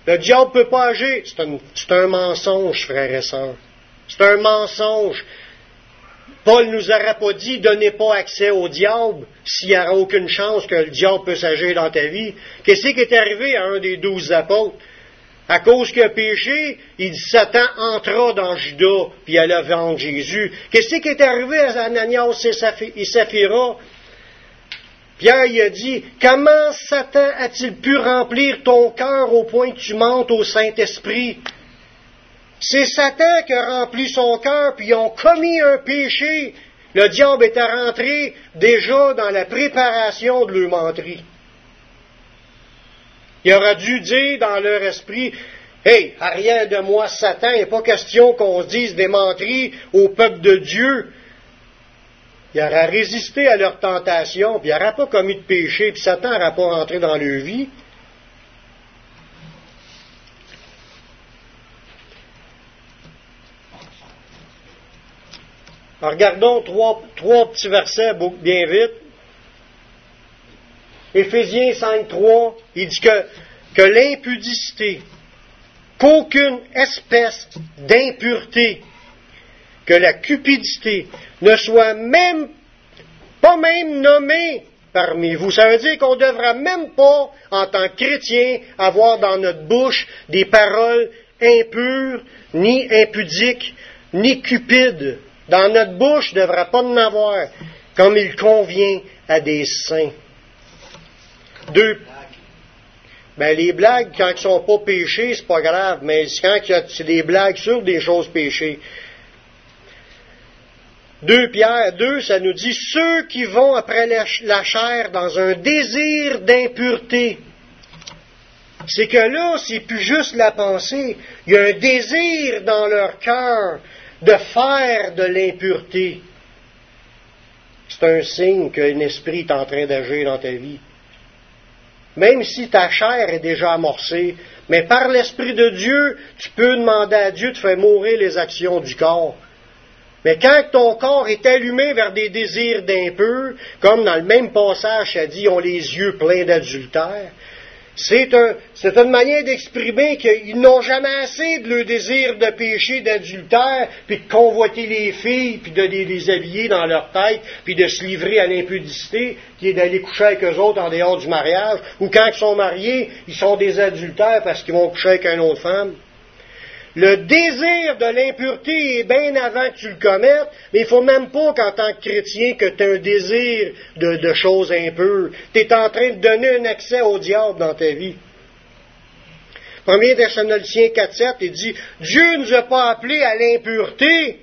Le diable ne peut pas agir. C'est un, c'est un mensonge, frères et sœurs. C'est un mensonge. Paul nous aurait pas dit, donnez pas accès au diable s'il n'y aura aucune chance que le diable puisse agir dans ta vie. Qu'est-ce qui est arrivé à un des douze apôtres? À cause qu'il a péché, il dit, Satan entra dans Judas, puis il allait vendre Jésus. Qu'est-ce qui est arrivé à Ananias et Saphira? Pierre il a dit, comment Satan a-t-il pu remplir ton cœur au point que tu mentes au Saint-Esprit? C'est Satan qui a rempli son cœur, puis ils ont commis un péché. Le diable était rentré déjà dans la préparation de leur menterie. Il aurait dû dire dans leur esprit, « Hey, arrière de moi, Satan, il n'est pas question qu'on se dise des menteries au peuple de Dieu. » Il aurait résisté à leur tentation, puis il n'aurait pas commis de péché, puis Satan n'aurait pas rentré dans leur vie. Alors, regardons trois, trois petits versets bien vite. Éphésiens cinq trois, il dit que, que l'impudicité, qu'aucune espèce d'impureté, que la cupidité ne soit même, pas même nommée parmi vous. Ça veut dire qu'on ne devra même pas, en tant que chrétien, avoir dans notre bouche des paroles impures, ni impudiques, ni cupides. Dans notre bouche, il ne devra pas en avoir, comme il convient à des saints. Deux. Ben, les blagues, quand ils ne sont pas péchés, c'est pas grave, mais quand c'est des blagues sur des choses péchées. deux Pierre deux, ça nous dit, ceux qui vont après la chair dans un désir d'impureté. C'est que là, c'est plus juste la pensée. Il y a un désir dans leur cœur de faire de l'impureté. C'est un signe qu'un esprit est en train d'agir dans ta vie. Même si ta chair est déjà amorcée, mais par l'Esprit de Dieu, tu peux demander à Dieu de faire mourir les actions du corps. Mais quand ton corps est allumé vers des désirs d'impurs, comme dans le même passage, ça dit, ils ont les yeux pleins d'adultère, c'est, un, c'est une manière d'exprimer qu'ils n'ont jamais assez de leur désir de péché, d'adultère, puis de convoiter les filles, puis de les déshabiller dans leur tête, puis de se livrer à l'impudicité, qui est d'aller coucher avec eux autres en dehors du mariage, ou quand ils sont mariés, ils sont des adultères parce qu'ils vont coucher avec une autre femme. Le désir de l'impureté est bien avant que tu le commettes, mais il ne faut même pas qu'en tant que chrétien que tu aies un désir de, de choses impures. Tu es en train de donner un accès au diable dans ta vie. premier Thessaloniciens quatre sept, il dit, Dieu ne nous a pas appelés à l'impureté,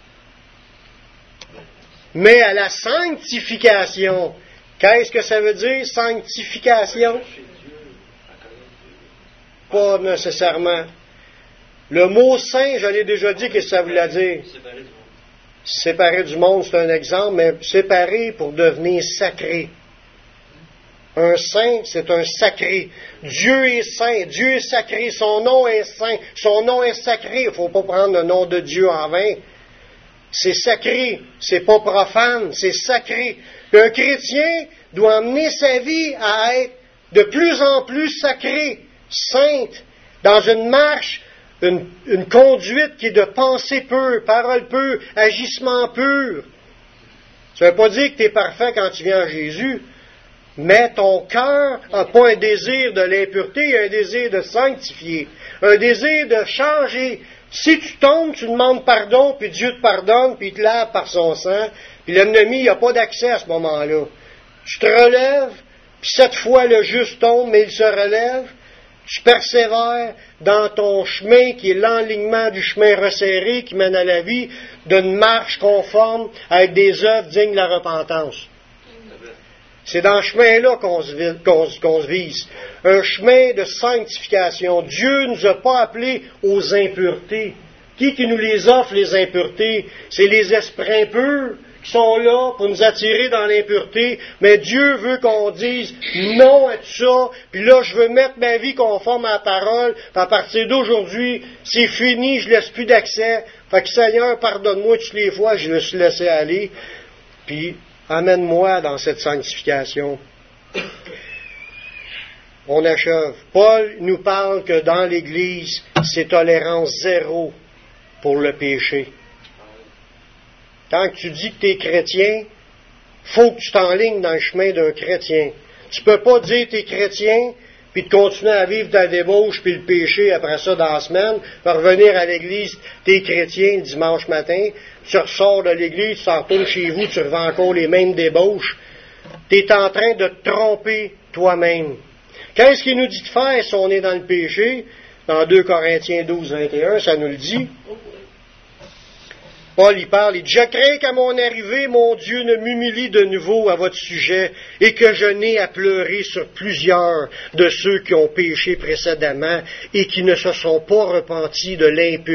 mais à la sanctification. Qu'est-ce que ça veut dire, sanctification? Pas nécessairement. Le mot saint, je l'ai déjà dit, qu'est-ce que ça voulait dire? Séparé du monde. Séparé du monde, c'est un exemple, mais séparé pour devenir sacré. Un saint, c'est un sacré. Dieu est saint, Dieu est sacré, son nom est saint, son nom est sacré. Il ne faut pas prendre le nom de Dieu en vain. C'est sacré, c'est pas profane, c'est sacré. Un chrétien doit amener sa vie à être de plus en plus sacré, sainte, dans une marche, Une, une conduite qui est de pensée pure, parole pure, agissement pur. Ça ne veut pas dire que tu es parfait quand tu viens à Jésus, mais ton cœur n'a pas un désir de l'impureté, il a un désir de sanctifier, un désir de changer. Si tu tombes, tu demandes pardon, puis Dieu te pardonne, puis il te lave par son sang, puis l'ennemi n'a pas d'accès à ce moment-là. Tu te relèves, puis cette fois le juste tombe, mais il se relève. Tu persévères dans ton chemin qui est l'enlignement du chemin resserré qui mène à la vie, d'une marche conforme avec des œuvres dignes de la repentance. C'est dans ce chemin-là qu'on se, qu'on, qu'on se vise. Un chemin de sanctification. Dieu ne nous a pas appelés aux impuretés. Qui qui nous les offre, les impuretés? C'est les esprits impurs qui sont là pour nous attirer dans l'impureté, mais Dieu veut qu'on dise non à tout ça, puis là, je veux mettre ma vie conforme à la parole, puis à partir d'aujourd'hui, c'est fini, je laisse plus d'accès. Fait que Seigneur, pardonne-moi toutes les fois, je me suis laissé aller, puis amène-moi dans cette sanctification. On achève. Paul nous parle que dans l'Église, c'est tolérance zéro pour le péché. Quand tu dis que tu es chrétien, faut que tu t'enlignes dans le chemin d'un chrétien. Tu peux pas dire que tu es chrétien, puis de continuer à vivre ta débauche, puis le péché après ça dans la semaine, puis revenir à l'église, tu es chrétien le dimanche matin, tu ressors de l'église, tu t'en retournes chez vous, tu revends encore les mêmes débauches. Tu es en train de te tromper toi-même. Qu'est-ce qu'il nous dit de faire si on est dans le péché? Dans deux Corinthiens douze, vingt et un, ça nous le dit. Paul y parle, il dit « Je crains qu'à mon arrivée, mon Dieu ne m'humilie de nouveau à votre sujet et que je n'ai à pleurer sur plusieurs de ceux qui ont péché précédemment et qui ne se sont pas repentis de l'impureté. »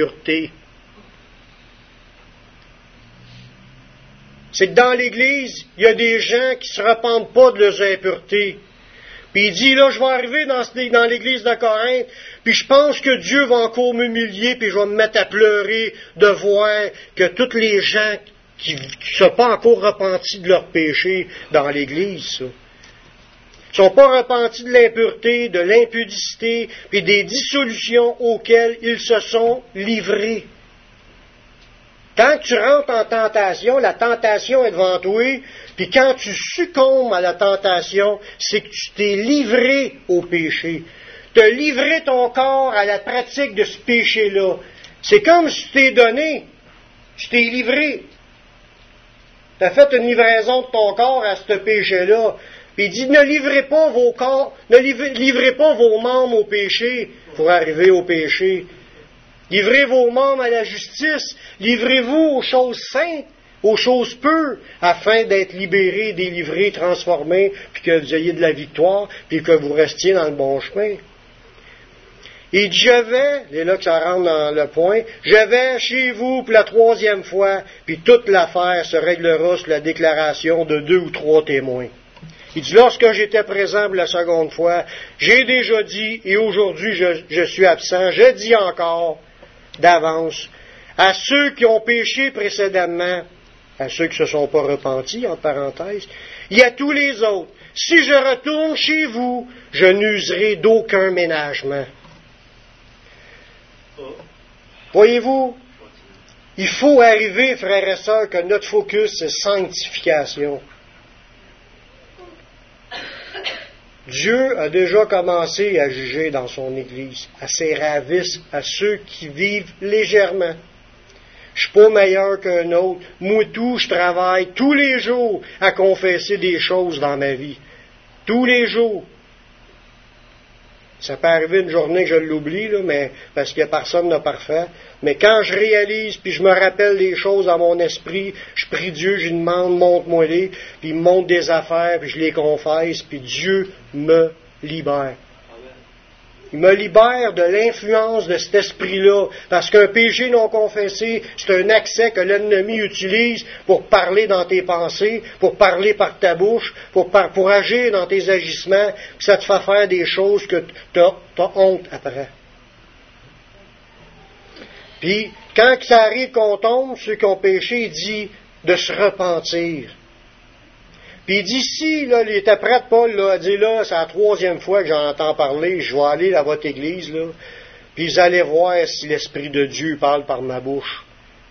C'est que dans l'Église, il y a des gens qui ne se repentent pas de leurs impuretés. Puis il dit, là, je vais arriver dans, dans l'Église de Corinthe, puis je pense que Dieu va encore m'humilier, puis je vais me mettre à pleurer de voir que tous les gens qui ne sont pas encore repentis de leurs péchés dans l'Église, ça, ne sont pas repentis de l'impureté, de l'impudicité, puis des dissolutions auxquelles ils se sont livrés. Quand tu rentres en tentation, la tentation est devant toi, puis quand tu succombes à la tentation, c'est que tu t'es livré au péché. Tu as livré ton corps à la pratique de ce péché-là. C'est comme si tu t'es donné, tu t'es livré. Tu as fait une livraison de ton corps à ce péché-là. Puis il dit, ne livrez pas vos corps, ne livrez, livrez pas vos membres au péché pour arriver au péché. Livrez vos membres à la justice, livrez-vous aux choses saintes, aux choses pures, afin d'être libérés, délivrés, transformés, puis que vous ayez de la victoire, puis que vous restiez dans le bon chemin. Il dit, je vais, et là que ça rentre dans le point, je vais chez vous pour la troisième fois, puis toute l'affaire se réglera sur la déclaration de deux ou trois témoins. Il dit, lorsque j'étais présent pour la seconde fois, j'ai déjà dit, et aujourd'hui je, je suis absent, je dis encore, d'avance, à ceux qui ont péché précédemment, à ceux qui ne se sont pas repentis, en parenthèse, et à tous les autres, si je retourne chez vous, je n'userai d'aucun ménagement. Voyez-vous, il faut arriver, frères et sœurs, que notre focus, c'est sanctification. Dieu a déjà commencé à juger dans son Église, à ses ravisses, à ceux qui vivent légèrement. Je ne suis pas meilleur qu'un autre. Moi, tout, je travaille tous les jours à confesser des choses dans ma vie. Tous les jours. Ça peut arriver une journée que je l'oublie, là, mais parce qu'il n'y a personne de parfait. Mais quand je réalise, puis je me rappelle des choses dans mon esprit, je prie Dieu, je lui demande, montre-moi-les, puis il me montre des affaires, puis je les confesse, puis Dieu me libère. Il me libère de l'influence de cet esprit-là, parce qu'un péché non confessé, c'est un accès que l'ennemi utilise pour parler dans tes pensées, pour parler par ta bouche, pour, par, pour agir dans tes agissements, puis ça te fait faire des choses que tu as honte après. Puis, quand ça arrive qu'on tombe, ceux qui ont péché, il dit de se repentir. Puis il dit, si, là, il était prêt, Paul, là, à dire, là, c'est la troisième fois que j'entends parler, je vais aller à votre église, là, puis vous allez voir si l'Esprit de Dieu parle par ma bouche.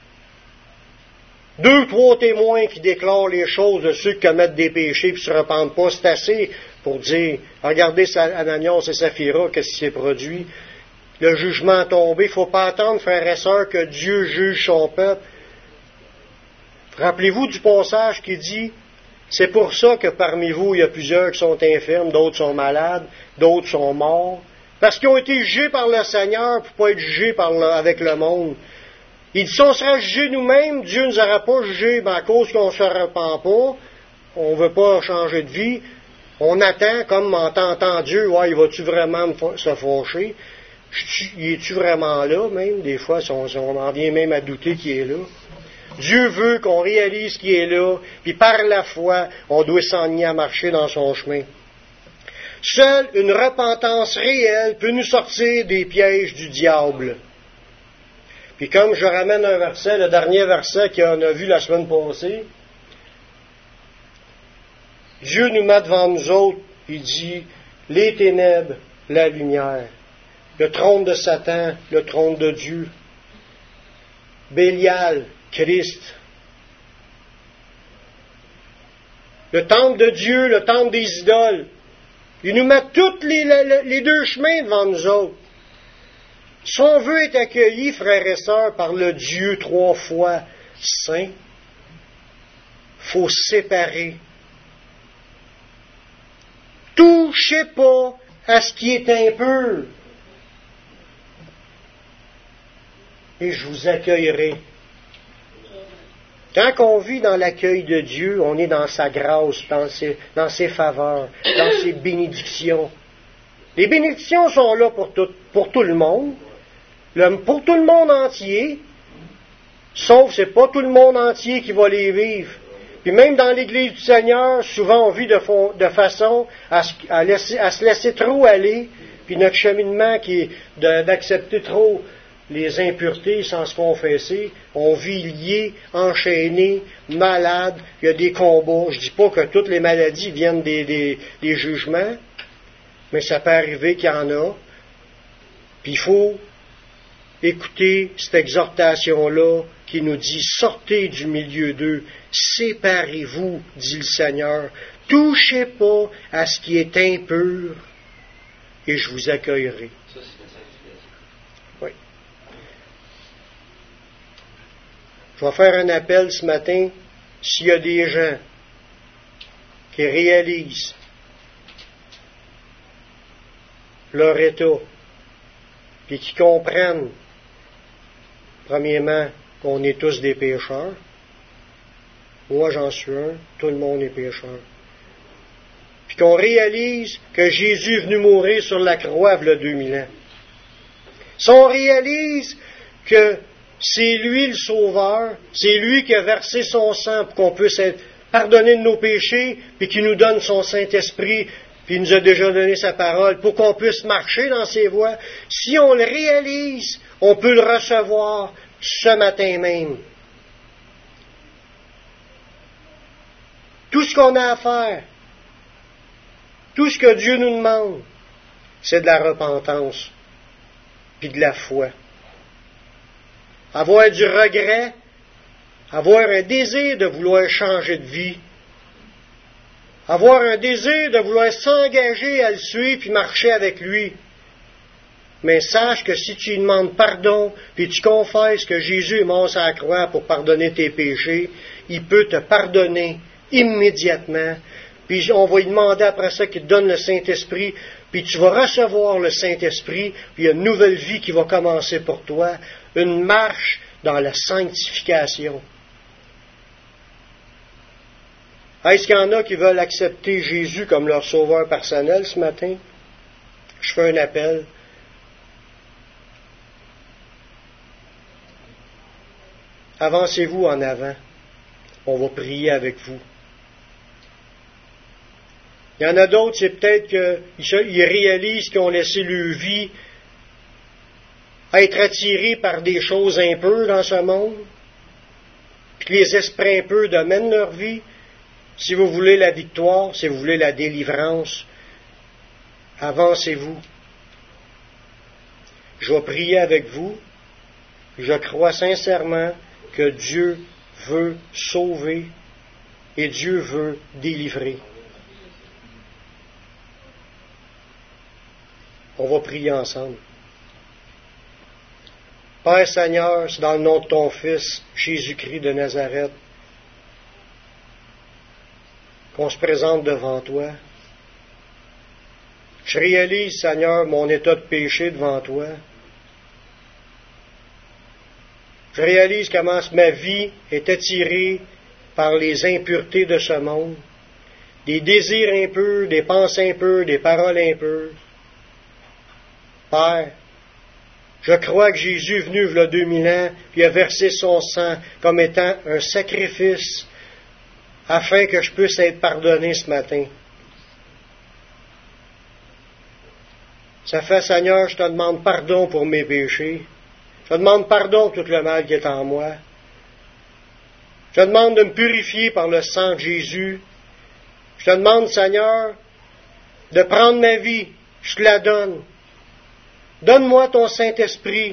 Deux, trois témoins qui déclarent les choses de ceux qui commettent des péchés puis ne se repentent pas, c'est assez pour dire, regardez Ananias et Saphira, qu'est-ce qui s'est produit. Le jugement est tombé. Il ne faut pas attendre, frères et sœurs, que Dieu juge son peuple. Rappelez-vous du passage qui dit, c'est pour ça que parmi vous, il y a plusieurs qui sont infirmes, d'autres sont malades, d'autres sont morts, parce qu'ils ont été jugés par le Seigneur pour ne pas être jugés par le, avec le monde. Il dit, si on sera jugés nous-mêmes, Dieu ne nous aura pas jugés, ben à cause qu'on ne se repent pas, on ne veut pas changer de vie, on attend, comme en tentant Dieu, ouais, il va-tu vraiment se fâcher? Il est-tu vraiment là, même? Des fois, on, on en vient même à douter qu'il est là. Dieu veut qu'on réalise qu'il est là, puis par la foi, on doit s'enligner à marcher dans son chemin. Seule une repentance réelle peut nous sortir des pièges du diable. Puis comme je ramène un verset, le dernier verset qu'on a vu la semaine passée, Dieu nous met devant nous autres, il dit, les ténèbres, la lumière, le trône de Satan, le trône de Dieu, Bélial, Christ, le temple de Dieu, le temple des idoles. Il nous met tous les, les, les deux chemins devant nous autres. Si on veut être accueilli, frères et sœurs, par le Dieu trois fois saint, il faut séparer. Touchez pas à ce qui est impur, et je vous accueillerai. Quand on vit dans l'accueil de Dieu, on est dans sa grâce, dans ses, dans ses faveurs, dans ses bénédictions. Les bénédictions sont là pour tout, pour tout le monde, le, pour tout le monde entier, sauf que ce n'est pas tout le monde entier qui va les vivre. Puis même dans l'Église du Seigneur, souvent on vit de, fond, de façon à, à, laisser, à se laisser trop aller, puis notre cheminement qui est de, d'accepter trop les impuretés sans se confesser, on vit lié, enchaîné, malade, il y a des combats. Je ne dis pas que toutes les maladies viennent des, des, des jugements, mais ça peut arriver qu'il y en a. Puis il faut écouter cette exhortation-là qui nous dit « Sortez du milieu d'eux, séparez-vous, dit le Seigneur, touchez pas à ce qui est impur, et je vous accueillerai. » Ça, c'est la sanctification. Oui. Je vais faire un appel ce matin, s'il y a des gens qui réalisent leur état, puis qui comprennent, premièrement, qu'on est tous des pécheurs. Moi, j'en suis un, tout le monde est pécheur. Puis qu'on réalise que Jésus est venu mourir sur la croix il y a deux mille ans. Si on réalise que c'est lui le Sauveur, c'est lui qui a versé son sang pour qu'on puisse être pardonné de nos péchés, puis qui nous donne son Saint-Esprit, puis il nous a déjà donné sa parole, pour qu'on puisse marcher dans ses voies, si on le réalise, on peut le recevoir ce matin même. Tout ce qu'on a à faire, tout ce que Dieu nous demande, c'est de la repentance, puis de la foi. Avoir du regret, avoir un désir de vouloir changer de vie, avoir un désir de vouloir s'engager à le suivre puis marcher avec lui. Mais sache que si tu lui demandes pardon, puis tu confesses que Jésus est mort sur la croix pour pardonner tes péchés, il peut te pardonner immédiatement. Puis on va lui demander après ça qu'il te donne le Saint-Esprit, puis tu vas recevoir le Saint-Esprit, puis il y a une nouvelle vie qui va commencer pour toi, une marche dans la sanctification. Est-ce qu'il y en a qui veulent accepter Jésus comme leur sauveur personnel ce matin? Je fais un appel. Avancez-vous en avant. On va prier avec vous. Il y en a d'autres, c'est peut-être qu'ils réalisent qu'ils ont laissé leur vie être attirés par des choses impures dans ce monde, puis que les esprits impurs dominent leur vie. Si vous voulez la victoire, si vous voulez la délivrance, avancez-vous. Je vais prier avec vous. Je crois sincèrement que Dieu veut sauver et Dieu veut délivrer. On va prier ensemble. Père Seigneur, c'est dans le nom de ton Fils, Jésus-Christ de Nazareth, qu'on se présente devant toi. Je réalise, Seigneur, mon état de péché devant toi. Je réalise comment ma vie est attirée par les impuretés de ce monde, des désirs impurs, des pensées impures, des paroles impures. Père, je crois que Jésus est venu il y a deux mille ans, puis a versé son sang comme étant un sacrifice afin que je puisse être pardonné ce matin. Ça fait, Seigneur, je te demande pardon pour mes péchés. Je te demande pardon pour tout le mal qui est en moi. Je te demande de me purifier par le sang de Jésus. Je te demande, Seigneur, de prendre ma vie, je te la donne. Donne-moi ton Saint-Esprit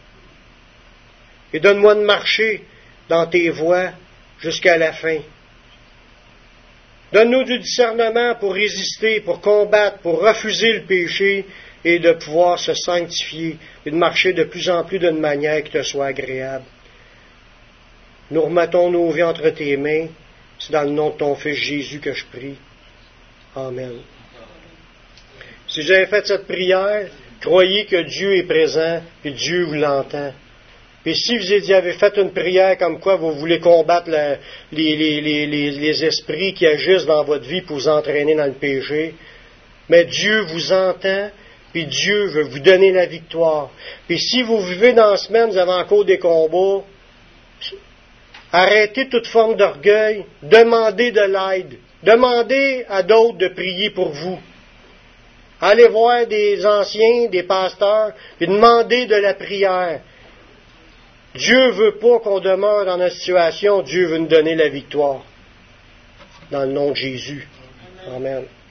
et donne-moi de marcher dans tes voies jusqu'à la fin. Donne-nous du discernement pour résister, pour combattre, pour refuser le péché et de pouvoir se sanctifier et de marcher de plus en plus d'une manière qui te soit agréable. Nous remettons nos vies entre tes mains. C'est dans le nom de ton Fils Jésus que je prie. Amen. Si vous avez fait cette prière, croyez que Dieu est présent et Dieu vous l'entend. Et si vous avez fait une prière comme quoi vous voulez combattre la, les, les, les, les, les esprits qui agissent dans votre vie pour vous entraîner dans le péché, mais Dieu vous entend, puis Dieu veut vous donner la victoire. Puis si vous vivez dans la semaine, vous avez encore des combats, arrêtez toute forme d'orgueil, demandez de l'aide, demandez à d'autres de prier pour vous. Allez voir des anciens, des pasteurs, et demandez de la prière. Dieu veut pas qu'on demeure dans notre situation, Dieu veut nous donner la victoire. Dans le nom de Jésus. Amen. Amen.